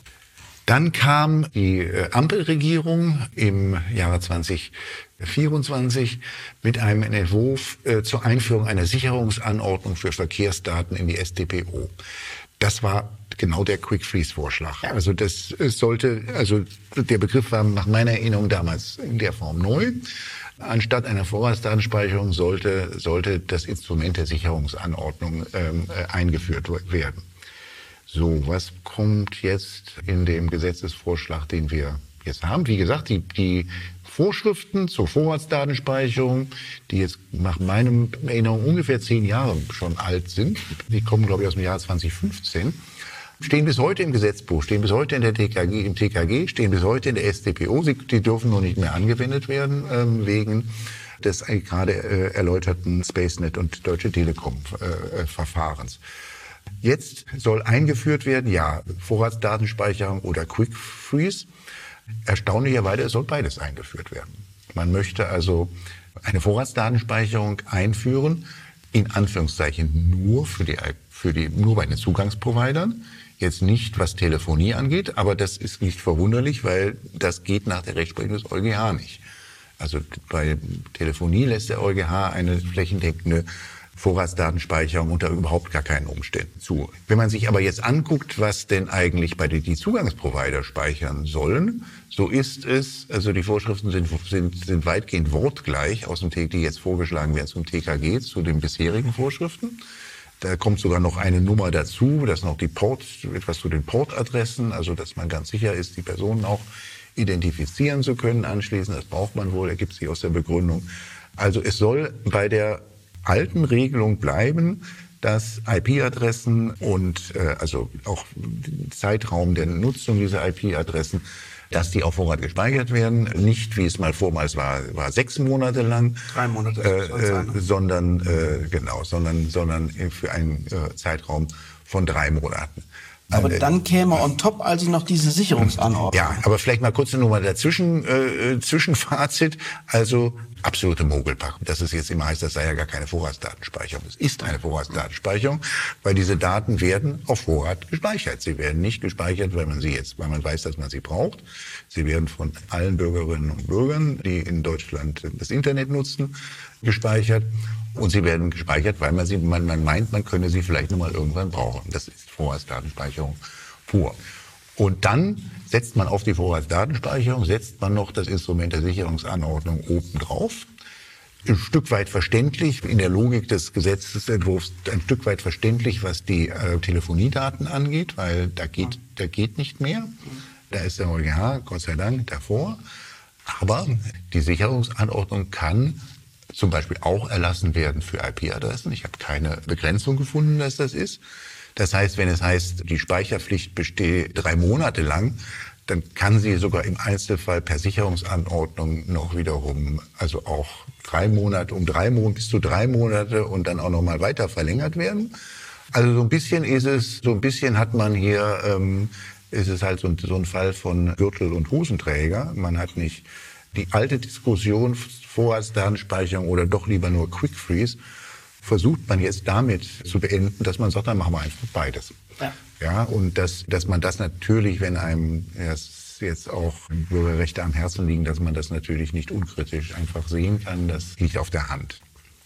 Dann kam die äh, Ampelregierung im Jahre zweitausendvierundzwanzig mit einem Entwurf äh, zur Einführung einer Sicherungsanordnung für Verkehrsdaten in die S t P O. Das war genau der Quick Freeze Vorschlag. Also das sollte, also der Begriff war nach meiner Erinnerung damals in der Form neu. Anstatt einer Vorratsdatenspeicherung sollte, sollte das Instrument der Sicherungsanordnung ähm, äh, eingeführt werden. So, was kommt jetzt in dem Gesetzesvorschlag, den wir jetzt haben? Wie gesagt, die, die Vorschriften zur Vorratsdatenspeicherung, die jetzt nach meinem Erinnerung ungefähr zehn Jahre schon alt sind, die kommen, glaube ich, aus dem Jahr zweitausendfünfzehn, stehen bis heute im Gesetzbuch, stehen bis heute in der T K G, im T K G, stehen bis heute in der S t P O. Sie, die dürfen nur nicht mehr angewendet werden, ähm, wegen des äh, gerade äh, erläuterten SpaceNet und Deutsche Telekom äh, Verfahrens. Jetzt soll eingeführt werden, ja, Vorratsdatenspeicherung oder Quick Freeze. Erstaunlicherweise, es soll beides eingeführt werden. Man möchte also eine Vorratsdatenspeicherung einführen, in Anführungszeichen nur für die, für die, nur bei den Zugangsprovidern. Jetzt nicht, was Telefonie angeht, aber das ist nicht verwunderlich, weil das geht nach der Rechtsprechung des EuGH nicht. Also bei Telefonie lässt der EuGH eine flächendeckende Vorratsdatenspeicherung unter überhaupt gar keinen Umständen zu. Wenn man sich aber jetzt anguckt, was denn eigentlich bei den die Zugangsprovider speichern sollen, so ist es, also die Vorschriften sind, sind, sind weitgehend wortgleich aus dem T K G, die jetzt vorgeschlagen werden zum T K G, zu den bisherigen Vorschriften. Da kommt sogar noch eine Nummer dazu, das noch die Port, etwas zu den Portadressen, also dass man ganz sicher ist, die Personen auch identifizieren zu können anschließend. Das braucht man wohl, ergibt sich aus der Begründung. Also es soll bei der alten Regelung bleiben, dass I P-Adressen und äh, also auch Zeitraum der Nutzung dieser I P-Adressen, dass die auf Vorrat gespeichert werden, nicht wie es mal vormals war, war sechs Monate lang, drei Monate, äh, äh, sondern äh, genau, sondern sondern für einen äh, Zeitraum von drei Monaten. Aber dann käme on top also noch diese Sicherungsanordnung. Ja, aber vielleicht mal kurz nur mal dazwischen, äh, Zwischenfazit. Also absolute Mogelpackung. Dass es jetzt immer heißt, das sei ja gar keine Vorratsdatenspeicherung. Es ist eine Vorratsdatenspeicherung, weil diese Daten werden auf Vorrat gespeichert. Sie werden nicht gespeichert, weil man sie jetzt, weil man weiß, dass man sie braucht. Sie werden von allen Bürgerinnen und Bürgern, die in Deutschland das Internet nutzen, gespeichert. Und sie werden gespeichert, weil man sie, man, man meint, man könne sie vielleicht noch mal irgendwann brauchen. Das ist Vorratsdatenspeicherung pur. Und dann setzt man auf die Vorratsdatenspeicherung, setzt man noch das Instrument der Sicherungsanordnung oben drauf. Ein Stück weit verständlich, in der Logik des Gesetzesentwurfs, ein Stück weit verständlich, was die äh, Telefoniedaten angeht, weil da geht, da geht nicht mehr. Da ist der EuGH, Gott sei Dank, davor. Aber die Sicherungsanordnung kann zum Beispiel auch erlassen werden für I P-Adressen. Ich habe keine Begrenzung gefunden, dass das ist. Das heißt, wenn es heißt, die Speicherpflicht besteht drei Monate lang, dann kann sie sogar im Einzelfall per Sicherungsanordnung noch wiederum, also auch drei Monate, um drei Monate bis zu drei Monate und dann auch noch mal weiter verlängert werden. Also so ein bisschen ist es, so ein bisschen hat man hier, ähm, ist es halt so, so ein Fall von Gürtel und Hosenträger. Man hat nicht die alte Diskussion, Vorratsdatenspeicherung oder doch lieber nur Quick Freeze, versucht man jetzt damit zu beenden, dass man sagt, dann machen wir einfach beides. Ja, ja und dass, dass man das natürlich, wenn einem das jetzt auch Bürgerrechte am Herzen liegen, dass man das natürlich nicht unkritisch einfach sehen kann, das liegt auf der Hand.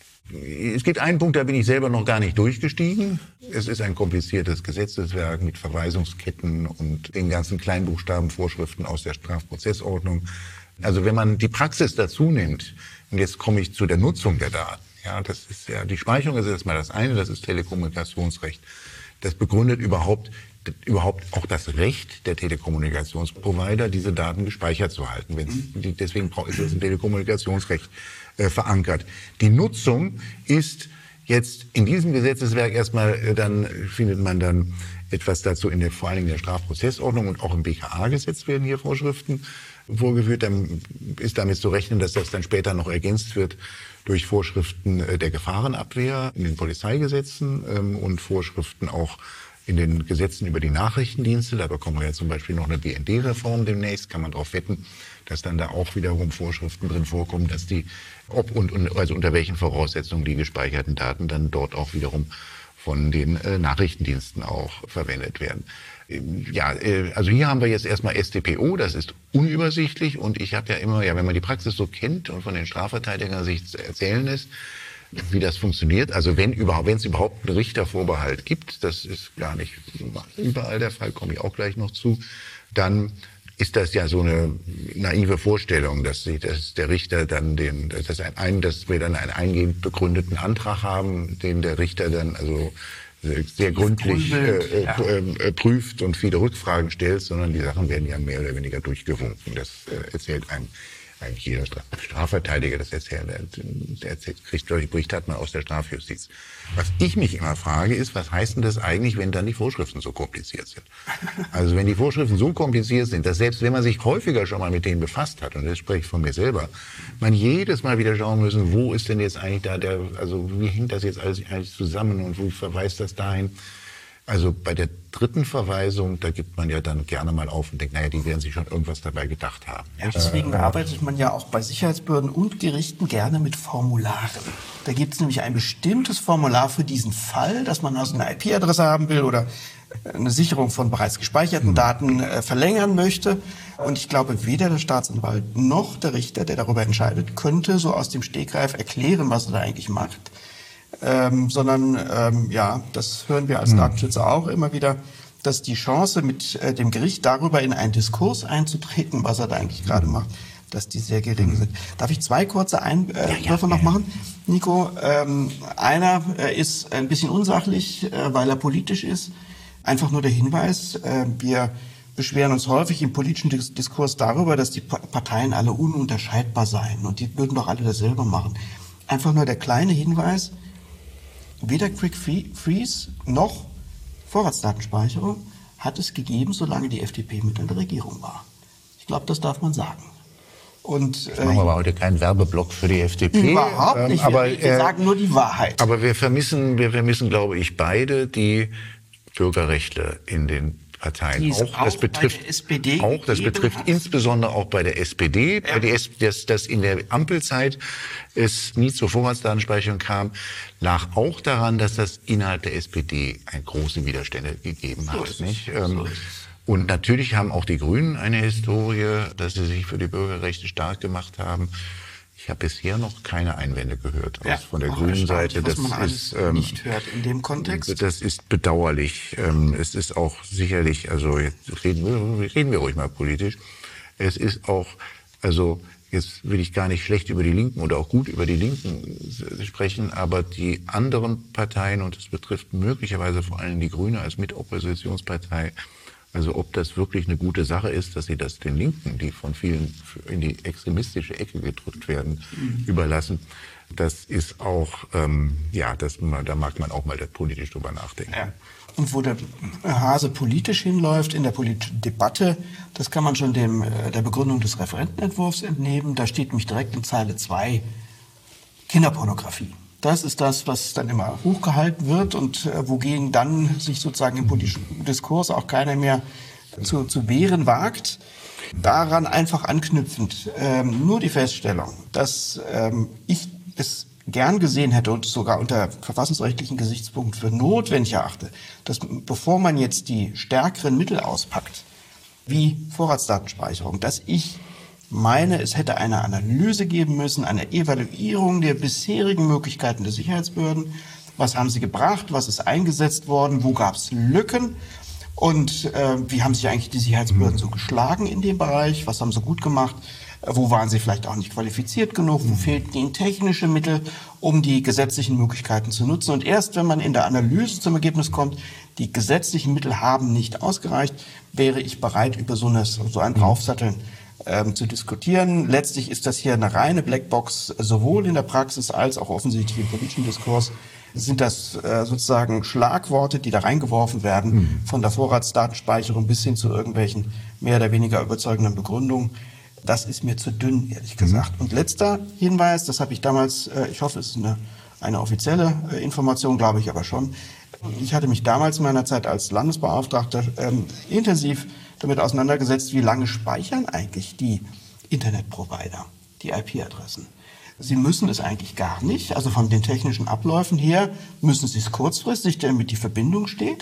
Es gibt einen Punkt, da bin ich selber noch gar nicht durchgestiegen. Es ist ein kompliziertes Gesetzeswerk mit Verweisungsketten und den ganzen Kleinbuchstabenvorschriften aus der Strafprozessordnung. Also wenn man die Praxis dazu nimmt, und jetzt komme ich zu der Nutzung der Daten. Ja, das ist ja, die Speicherung ist erstmal das eine, das ist Telekommunikationsrecht. Das begründet überhaupt, überhaupt auch das Recht der Telekommunikationsprovider, diese Daten gespeichert zu halten. Wenn's, mhm. Deswegen ist es im Telekommunikationsrecht äh, verankert. Die Nutzung ist jetzt in diesem Gesetzeswerk erstmal, äh, dann findet man dann etwas dazu in der, vor allen Dingen in der Strafprozessordnung und auch im B K A-Gesetz werden hier Vorschriften vorgeführt. Dann ist damit zu rechnen, dass das dann später noch ergänzt wird durch Vorschriften der Gefahrenabwehr in den Polizeigesetzen ähm, und Vorschriften auch in den Gesetzen über die Nachrichtendienste. Da bekommen wir ja zum Beispiel noch eine B N D-Reform demnächst. Kann man darauf wetten, dass dann da auch wiederum Vorschriften drin vorkommen, dass die, ob und, und also unter welchen Voraussetzungen die gespeicherten Daten dann dort auch wiederum von den äh, Nachrichtendiensten auch verwendet werden. Ja, also hier haben wir jetzt erstmal S t P O, das ist unübersichtlich und ich habe ja immer, ja, wenn man die Praxis so kennt und von den Strafverteidigern sich erzählen lässt, wie das funktioniert, also wenn überhaupt, wenn es überhaupt einen Richtervorbehalt gibt, das ist gar nicht überall der Fall, komme ich auch gleich noch zu, dann ist das ja so eine naive Vorstellung, dass, sie, dass der Richter dann den, dass, ein, dass wir dann einen eingehend begründeten Antrag haben, den der Richter dann also sehr gründlich äh, ja. äh, prüft und viele Rückfragen stellt, sondern die Sachen werden ja mehr oder weniger durchgewunken. Das äh, erzählt einem eigentlich jeder Strafverteidiger, das erzählt, der erzählt, kriegt solche Berichte hat man aus der Strafjustiz. Was ich mich immer frage, ist, was heißt denn das eigentlich, wenn dann die Vorschriften so kompliziert sind? Also wenn die Vorschriften so kompliziert sind, dass selbst wenn man sich häufiger schon mal mit denen befasst hat, und das spreche ich von mir selber, man jedes Mal wieder schauen müssen, wo ist denn jetzt eigentlich da der, also wie hängt das jetzt alles eigentlich zusammen und wo verweist das dahin? Also bei der dritten Verweisung, da gibt man ja dann gerne mal auf und denkt, naja, die werden sich schon irgendwas dabei gedacht haben. Ja, deswegen äh, arbeitet man ja auch bei Sicherheitsbehörden und Gerichten gerne mit Formularen. Da gibt es nämlich ein bestimmtes Formular für diesen Fall, dass man also eine I P-Adresse haben will oder eine Sicherung von bereits gespeicherten Daten äh, verlängern möchte. Und ich glaube, weder der Staatsanwalt noch der Richter, der darüber entscheidet, könnte so aus dem Stegreif erklären, was er da eigentlich macht. Ähm, sondern ähm, ja, das hören wir als Datenschützer auch immer wieder, dass die Chance mit äh, dem Gericht darüber in einen Diskurs einzutreten, was er da eigentlich gerade macht, dass die sehr gering sind. Darf ich zwei kurze Einwürfe äh, ja, ja, noch machen? Nico, ähm, einer äh, ist ein bisschen unsachlich, äh, weil er politisch ist. Einfach nur der Hinweis, äh, wir beschweren uns häufig im politischen Dis- Diskurs darüber, dass die pa- Parteien alle ununterscheidbar seien und die würden doch alle dasselbe machen. Einfach nur der kleine Hinweis, weder Quick Freeze noch Vorratsdatenspeicherung hat es gegeben, solange die F D P mit in der Regierung war. Ich glaube, das darf man sagen. Und, Jetzt machen wir aber heute keinen Werbeblock für die F D P. Überhaupt nicht. Ähm, aber, wir wir äh, sagen nur die Wahrheit. Aber wir vermissen, wir vermissen, glaube ich, beide die Bürgerrechtler in den Parteien. Auch, auch das betrifft bei der S P D auch das betrifft hat. insbesondere auch bei der S P D, Ja. bei der S P D, dass, dass in der Ampelzeit es nie zur Vorratsdatenspeicherung kam, lag auch daran, dass das innerhalb der S P D eine große Widerstände gegeben hat. So nicht? So ähm, und natürlich haben auch die Grünen eine Historie, dass sie sich für die Bürgerrechte stark gemacht haben. Ich habe bisher noch keine Einwände gehört ja, aus, von der grünen Seite. Was das man ist ähm, nicht hört in dem Kontext. Das ist bedauerlich. Ähm, es ist auch sicherlich, also jetzt reden wir, reden wir ruhig mal politisch. Es ist auch, also jetzt will ich gar nicht schlecht über die Linken oder auch gut über die Linken sprechen, aber die anderen Parteien, und das betrifft möglicherweise vor allem die Grüne als Mitoppositionspartei, also ob das wirklich eine gute Sache ist, dass sie das den Linken, die von vielen in die extremistische Ecke gedrückt werden, mhm. überlassen, das ist auch, ähm, ja, das, da mag man auch mal politisch drüber nachdenken. Ja. Und wo der Hase politisch hinläuft in der politischen Debatte, das kann man schon dem, der Begründung des Referentenentwurfs entnehmen. Da steht nämlich direkt in Zeile zwei Kinderpornografie. Das ist das, was dann immer hochgehalten wird und äh, wogegen dann sich sozusagen im politischen Diskurs auch keiner mehr zu, zu wehren wagt. Daran einfach anknüpfend ähm, nur die Feststellung, dass ähm, ich es gern gesehen hätte und sogar unter verfassungsrechtlichen Gesichtspunkten für notwendig erachte, dass bevor man jetzt die stärkeren Mittel auspackt, wie Vorratsdatenspeicherung, dass ich meine, es hätte eine Analyse geben müssen, eine Evaluierung der bisherigen Möglichkeiten der Sicherheitsbehörden. Was haben sie gebracht? Was ist eingesetzt worden? Wo gab es Lücken? Und äh, wie haben sich eigentlich die Sicherheitsbehörden so geschlagen in dem Bereich? Was haben sie gut gemacht? Äh, wo waren sie vielleicht auch nicht qualifiziert genug? Wo fehlten ihnen technische Mittel, um die gesetzlichen Möglichkeiten zu nutzen? Und erst wenn man in der Analyse zum Ergebnis kommt, die gesetzlichen Mittel haben nicht ausgereicht, wäre ich bereit, über so, eine, so ein Draufsatteln Ähm, zu diskutieren. Letztlich ist das hier eine reine Blackbox, sowohl in der Praxis als auch offensichtlich im politischen Diskurs. Sind das äh, sozusagen Schlagworte, die da reingeworfen werden, mhm. von der Vorratsdatenspeicherung bis hin zu irgendwelchen mehr oder weniger überzeugenden Begründungen. Das ist mir zu dünn, ehrlich gesagt. Mhm. Und letzter Hinweis, das habe ich damals, äh, ich hoffe, es ist eine, eine offizielle äh, Information, glaube ich aber schon. Ich hatte mich damals in meiner Zeit als Landesbeauftragter ähm, intensiv damit auseinandergesetzt, wie lange speichern eigentlich die Internetprovider, die I P-Adressen. Sie müssen es eigentlich gar nicht, also von den technischen Abläufen her müssen sie es kurzfristig, damit die Verbindung steht.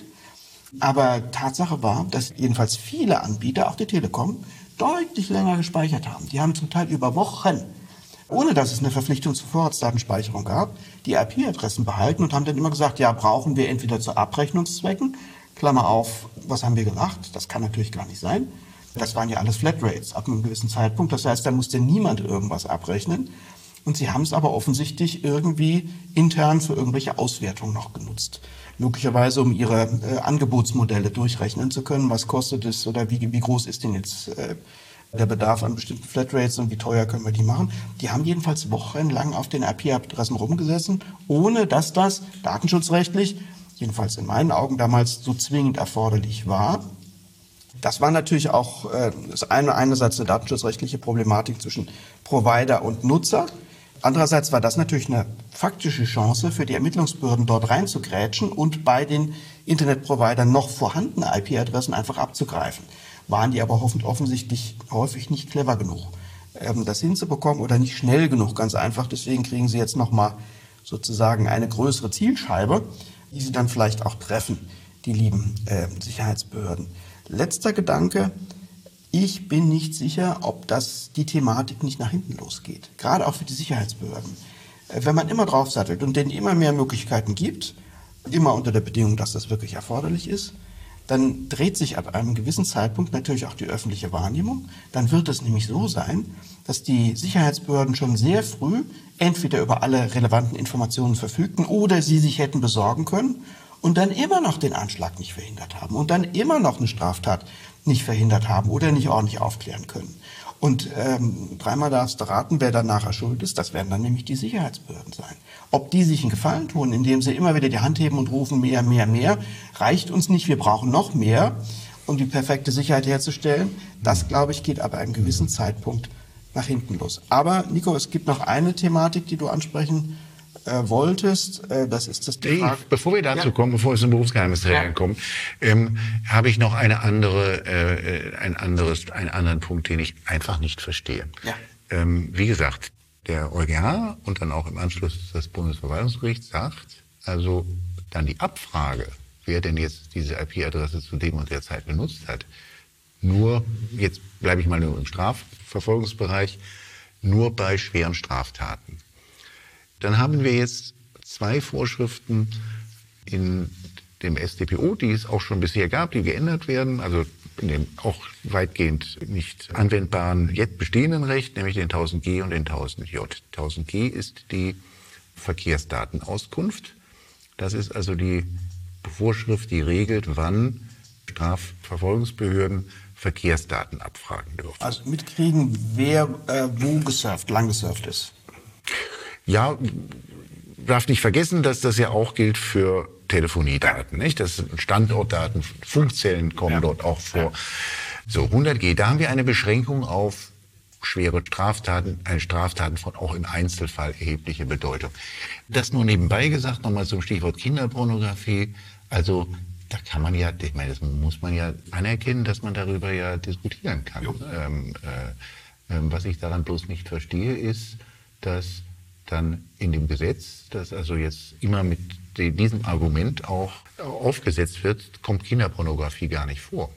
Aber Tatsache war, dass jedenfalls viele Anbieter, auch die Telekom, deutlich länger gespeichert haben. Die haben zum Teil über Wochen, ohne dass es eine Verpflichtung zur Vorratsdatenspeicherung gab, die I P-Adressen behalten und haben dann immer gesagt, ja, brauchen wir entweder zu Abrechnungszwecken, Klammer auf, was haben wir gemacht? Das kann natürlich gar nicht sein. Das waren ja alles Flatrates ab einem gewissen Zeitpunkt. Das heißt, da musste niemand irgendwas abrechnen. Und sie haben es aber offensichtlich irgendwie intern für irgendwelche Auswertungen noch genutzt. Möglicherweise, um ihre äh, Angebotsmodelle durchrechnen zu können. Was kostet es oder wie, wie groß ist denn jetzt äh, der Bedarf an bestimmten Flatrates und wie teuer können wir die machen? Die haben jedenfalls wochenlang auf den I P-Adressen rumgesessen, ohne dass das datenschutzrechtlich, jedenfalls in meinen Augen damals, so zwingend erforderlich war. Das war natürlich auch äh, das eine, einerseits eine datenschutzrechtliche Problematik zwischen Provider und Nutzer. Andererseits war das natürlich eine faktische Chance für die Ermittlungsbehörden, dort reinzugrätschen und bei den Internetprovidern noch vorhandene I P-Adressen einfach abzugreifen. Waren die aber offensichtlich häufig nicht clever genug, ähm, das hinzubekommen oder nicht schnell genug, ganz einfach. Deswegen kriegen sie jetzt nochmal sozusagen eine größere Zielscheibe, die sie dann vielleicht auch treffen, die lieben äh, Sicherheitsbehörden. Letzter Gedanke, ich bin nicht sicher, ob das die Thematik nicht nach hinten losgeht, gerade auch für die Sicherheitsbehörden. Äh, wenn man immer draufsattelt und denen immer mehr Möglichkeiten gibt, immer unter der Bedingung, dass das wirklich erforderlich ist, dann dreht sich ab einem gewissen Zeitpunkt natürlich auch die öffentliche Wahrnehmung. Dann wird es nämlich so sein, dass die Sicherheitsbehörden schon sehr früh entweder über alle relevanten Informationen verfügten oder sie sich hätten besorgen können und dann immer noch den Anschlag nicht verhindert haben und dann immer noch eine Straftat nicht verhindert haben oder nicht ordentlich aufklären können. Und ähm, dreimal darfst du raten, wer dann nachher schuld ist. Das werden dann nämlich die Sicherheitsbehörden sein. Ob die sich einen Gefallen tun, indem sie immer wieder die Hand heben und rufen, mehr, mehr, mehr, reicht uns nicht, wir brauchen noch mehr, um die perfekte Sicherheit herzustellen. Das, glaube ich, geht aber einem gewissen Zeitpunkt nach hinten los. Aber, Nico, es gibt noch eine Thematik, die du ansprechen äh, wolltest, äh, das ist das die Frage. Bevor wir dazu ja. kommen, bevor wir zum Berufsgeheimnisträgern ja. kommen, ähm, habe ich noch eine andere, äh, ein anderes, einen anderen Punkt, den ich einfach nicht verstehe. Ja. Ähm, wie gesagt, der EuGH und dann auch im Anschluss das Bundesverwaltungsgericht sagt, also dann die Abfrage, wer denn jetzt diese I P-Adresse zu dem und der Zeit benutzt hat, nur, jetzt bleibe ich mal nur im Strafverfolgungsbereich, nur bei schweren Straftaten. Dann haben wir jetzt zwei Vorschriften in dem S t p O, die es auch schon bisher gab, die geändert werden, also in dem auch weitgehend nicht anwendbaren, jetzt bestehenden Recht, nämlich den tausend G und den tausend J. tausend G ist die Verkehrsdatenauskunft. Das ist also die Vorschrift, die regelt, wann Strafverfolgungsbehörden Verkehrsdaten abfragen dürfen. Also mitkriegen, wer äh, wo gesurft, lang gesurft ist. Ja, darf nicht vergessen, dass das ja auch gilt für Telefoniedaten, nicht? Das sind Standortdaten, Funkzellen kommen ja. dort auch vor. Ja. So, hundert G, da haben wir eine Beschränkung auf schwere Straftaten, eine Straftaten von auch im Einzelfall erhebliche Bedeutung. Das nur nebenbei gesagt, nochmal zum Stichwort Kinderpornografie. Also da kann man ja, ich meine, das muss man ja anerkennen, dass man darüber ja diskutieren kann. Ähm, äh, äh, was ich daran bloß nicht verstehe, ist, dass dann in dem Gesetz, das also jetzt immer mit diesem Argument auch aufgesetzt wird, kommt Kinderpornografie gar nicht vor.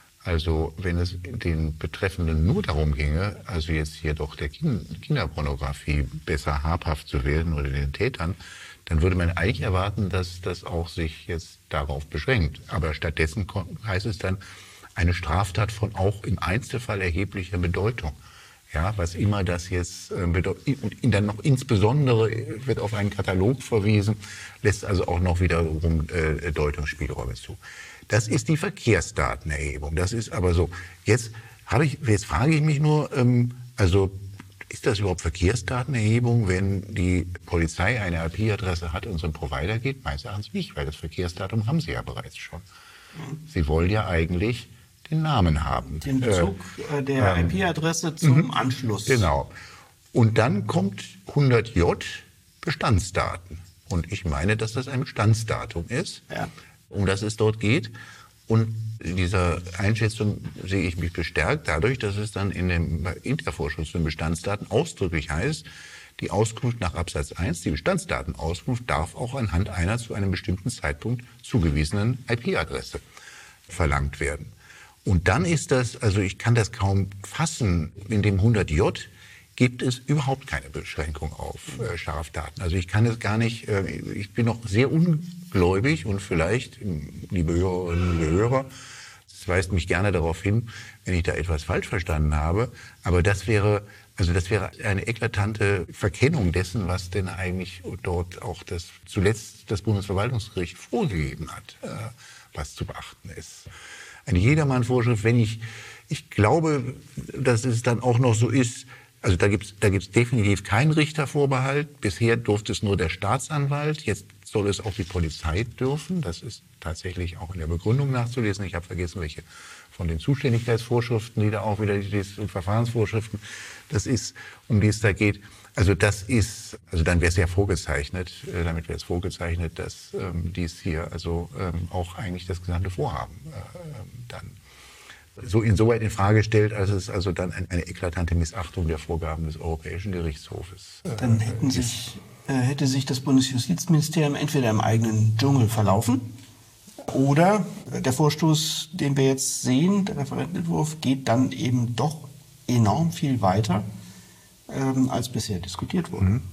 Also wenn es den Betreffenden nur darum ginge, also jetzt hier doch der Kinderpornografie besser habhaft zu werden oder den Tätern, dann würde man eigentlich erwarten, dass das auch sich jetzt darauf beschränkt. Aber stattdessen heißt es dann eine Straftat von auch im Einzelfall erheblicher Bedeutung. Ja, was immer das jetzt äh, bedeutet. Und dann noch insbesondere wird auf einen Katalog verwiesen, lässt also auch noch wiederum äh, Deutungsspielräume zu. Das ist die Verkehrsdatenerhebung. Das ist aber so. Jetzt habe ich, jetzt frage ich mich nur, ähm, also ist das überhaupt Verkehrsdatenerhebung, wenn die Polizei eine I P-Adresse hat und zum Provider geht? Meines Erachtens nicht, weil das Verkehrsdatum haben sie ja bereits schon. Sie wollen ja eigentlich den Namen haben. Den Bezug äh, der ähm, I P-Adresse zum m- Anschluss. Genau. Und dann kommt hundert J, Bestandsdaten. Und ich meine, dass das ein Bestandsdatum ist, ja. um das es dort geht. Und in dieser Einschätzung sehe ich mich bestärkt dadurch, dass es dann in dem Intervorschrift zu den Bestandsdaten ausdrücklich heißt, die Auskunft nach Absatz eins, die Bestandsdatenauskunft, darf auch anhand einer zu einem bestimmten Zeitpunkt zugewiesenen I P-Adresse verlangt werden. Und dann ist das, also ich kann das kaum fassen, in dem hundert J gibt es überhaupt keine Beschränkung auf äh, Straftaten. Also ich kann es gar nicht, äh, ich bin noch sehr ungläubig und vielleicht, liebe Hörerinnen und Hörer, das weist mich gerne darauf hin, wenn ich da etwas falsch verstanden habe, aber das wäre, also das wäre eine eklatante Verkennung dessen, was denn eigentlich dort auch das zuletzt das Bundesverwaltungsgericht vorgegeben hat, äh, was zu beachten ist. Eine Jedermann-Vorschrift, wenn ich, ich glaube, dass es dann auch noch so ist, also da gibt's da gibt's definitiv keinen Richtervorbehalt. Bisher durfte es nur der Staatsanwalt, jetzt soll es auch die Polizei dürfen. Das ist tatsächlich auch in der Begründung nachzulesen. Ich habe vergessen, welche von den Zuständigkeitsvorschriften, die da auch wieder, die Verfahrensvorschriften, das ist, um die es da geht. Also das ist, also dann wäre es ja vorgezeichnet, äh, damit wäre es vorgezeichnet, dass ähm, dies hier also ähm, auch eigentlich das gesamte Vorhaben äh, dann so insoweit in Frage stellt, als es also dann ein, eine eklatante Missachtung der Vorgaben des Europäischen Gerichtshofes äh, Dann hätten sich, äh, hätte sich das Bundesjustizministerium entweder im eigenen Dschungel verlaufen oder der Vorstoß, den wir jetzt sehen, der Referentenentwurf, geht dann eben doch enorm viel weiter, ähm, als bisher diskutiert wurde. Mhm.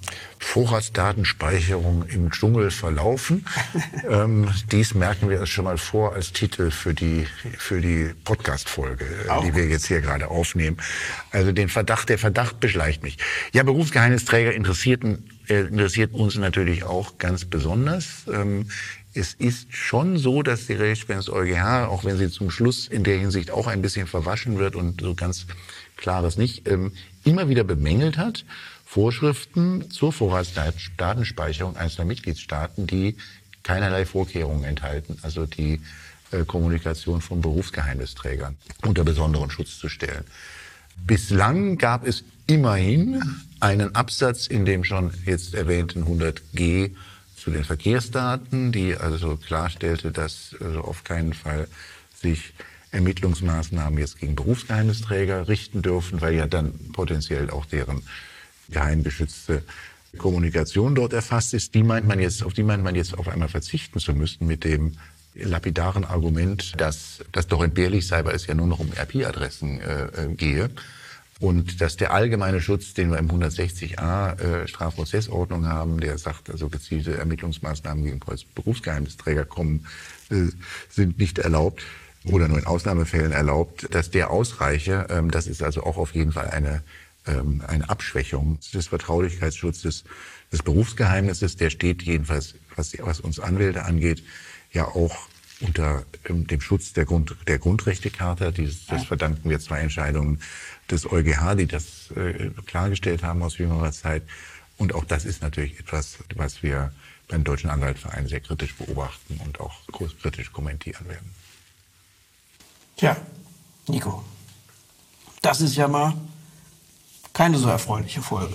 Vorratsdatenspeicherung im Dschungel verlaufen. ähm, dies merken wir uns schon mal vor als Titel für die, für die Podcast-Folge, äh, die wir jetzt hier gerade aufnehmen. Also den Verdacht, der Verdacht beschleicht mich. Ja, Berufsgeheimnisträger interessierten, äh, interessiert uns natürlich auch ganz besonders. Ähm, Es ist schon so, dass die Rechtsprechung des EuGH, auch wenn sie zum Schluss in der Hinsicht auch ein bisschen verwaschen wird und so ganz klares nicht, ähm, immer wieder bemängelt hat, Vorschriften zur Vorratsdatenspeicherung einzelner Mitgliedstaaten, die keinerlei Vorkehrungen enthalten, also die äh, Kommunikation von Berufsgeheimnisträgern unter besonderen Schutz zu stellen. Bislang gab es immerhin einen Absatz in dem schon jetzt erwähnten hundert G zu den Verkehrsdaten, die also klarstellte, dass also auf keinen Fall sich Ermittlungsmaßnahmen jetzt gegen Berufsgeheimnisträger richten dürfen, weil ja dann potenziell auch deren geheimgeschützte Kommunikation dort erfasst ist. Die meint man jetzt, auf die meint man jetzt auf einmal verzichten zu müssen mit dem lapidaren Argument, dass das doch entbehrlich sei, weil es ja nur noch um I P-Adressen äh, gehe. Und dass der allgemeine Schutz, den wir im hundertsechzig a äh, Strafprozessordnung haben, der sagt, also gezielte Ermittlungsmaßnahmen gegen Berufsgeheimnisträger kommen, äh, sind nicht erlaubt oder nur in Ausnahmefällen erlaubt, dass der ausreiche. Ähm, das ist also auch auf jeden Fall eine, ähm, eine Abschwächung des Vertraulichkeitsschutzes des Berufsgeheimnisses. Der steht jedenfalls, was, was uns Anwälte angeht, ja auch unter ähm, dem Schutz der, Grund, der Grundrechtecharta. Dieses, das verdanken wir zwei Entscheidungen des EuGH, die das äh, klargestellt haben aus jüngerer Zeit. Und auch das ist natürlich etwas, was wir beim Deutschen Anwaltsverein sehr kritisch beobachten und auch kritisch kommentieren werden. Tja, Nico, das ist ja mal keine so erfreuliche Folge.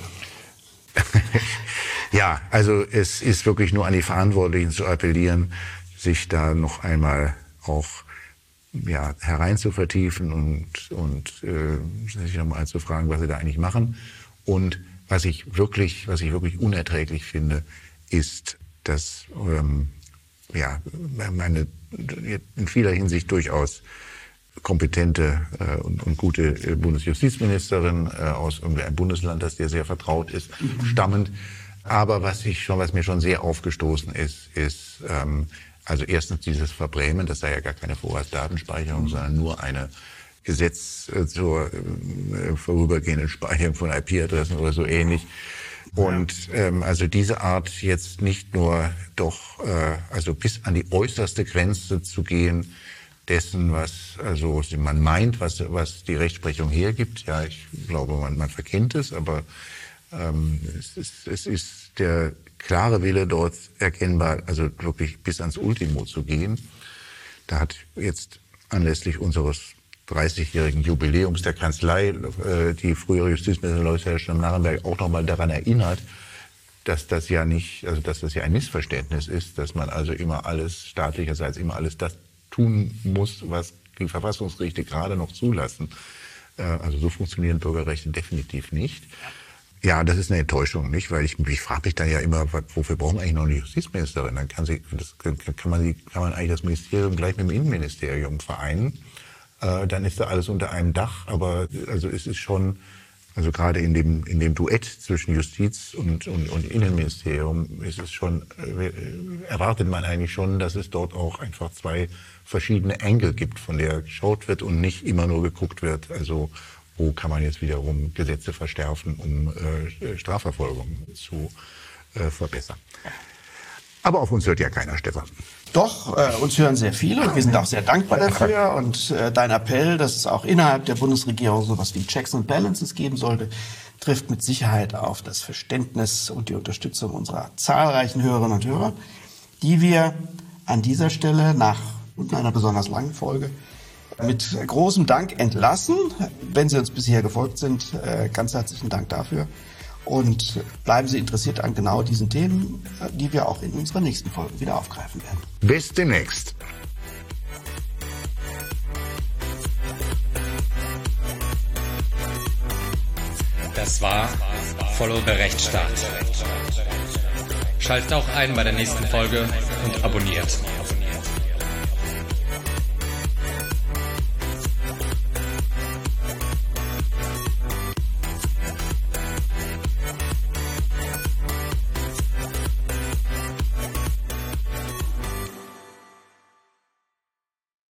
Ja, also es ist wirklich nur an die Verantwortlichen zu appellieren, sich da noch einmal auch ja, herein zu vertiefen und, und äh, sich nochmal zu fragen, was sie da eigentlich machen. Und was ich wirklich, was ich wirklich unerträglich finde, ist, dass ähm, ja, meine in vieler Hinsicht durchaus kompetente äh, und, und gute äh, Bundesjustizministerin äh, aus irgendeinem Bundesland, das dir sehr vertraut ist, mhm. stammend. Aber was ich schon, was mir schon sehr aufgestoßen ist, ist ähm, also erstens dieses Verbrämen, das sei ja gar keine Vorratsdatenspeicherung, mhm. sondern nur eine Gesetz äh, zur äh, vorübergehenden Speicherung von I P-Adressen oder so ähnlich. Und ähm, also diese Art jetzt nicht nur doch äh, also bis an die äußerste Grenze zu gehen dessen, was also man meint, was was die Rechtsprechung hergibt. Ja, ich glaube, man, man verkennt es, aber ähm, es ist, es ist der klare Wille dort erkennbar, also wirklich bis ans Ultimo zu gehen. Da hat jetzt anlässlich unseres dreißigjährigen Jubiläums der Kanzlei äh, die frühere Justizministerin Lois Narenberg auch nochmal daran erinnert, dass das ja nicht, also dass das ja ein Missverständnis ist, dass man also immer alles staatlicherseits immer alles das tun muss, was die Verfassungsgerichte gerade noch zulassen. Äh, also so funktionieren Bürgerrechte definitiv nicht. Ja, das ist eine Enttäuschung, nicht? Weil ich, ich frage mich dann ja immer, wofür brauchen wir eigentlich noch eine Justizministerin? Dann kann, sie, das, kann, man, die, kann man eigentlich das Ministerium gleich mit dem Innenministerium vereinen. Äh, dann ist da alles unter einem Dach. Aber also es ist schon, also gerade in dem, in dem Duett zwischen Justiz und, und, und Innenministerium ist es schon, äh, erwartet man eigentlich schon, dass es dort auch einfach zwei verschiedene Engel gibt, von der geschaut wird und nicht immer nur geguckt wird, also wo kann man jetzt wiederum Gesetze verschärfen, um äh, Strafverfolgung zu äh, verbessern. Aber auf uns hört ja keiner, Stefan. Doch, äh, uns hören sehr viele und wir sind auch sehr dankbar dafür. Und äh, dein Appell, dass es auch innerhalb der Bundesregierung sowas wie Checks and Balances geben sollte, trifft mit Sicherheit auf das Verständnis und die Unterstützung unserer zahlreichen Hörerinnen und Hörer, die wir an dieser Stelle nach einer besonders langen Folge mit großem Dank entlassen. Wenn Sie uns bisher gefolgt sind, ganz herzlichen Dank dafür. Und bleiben Sie interessiert an genau diesen Themen, die wir auch in unserer nächsten Folge wieder aufgreifen werden. Bis demnächst. Das war Follow the Rechtsstaat. Schaltet auch ein bei der nächsten Folge und abonniert.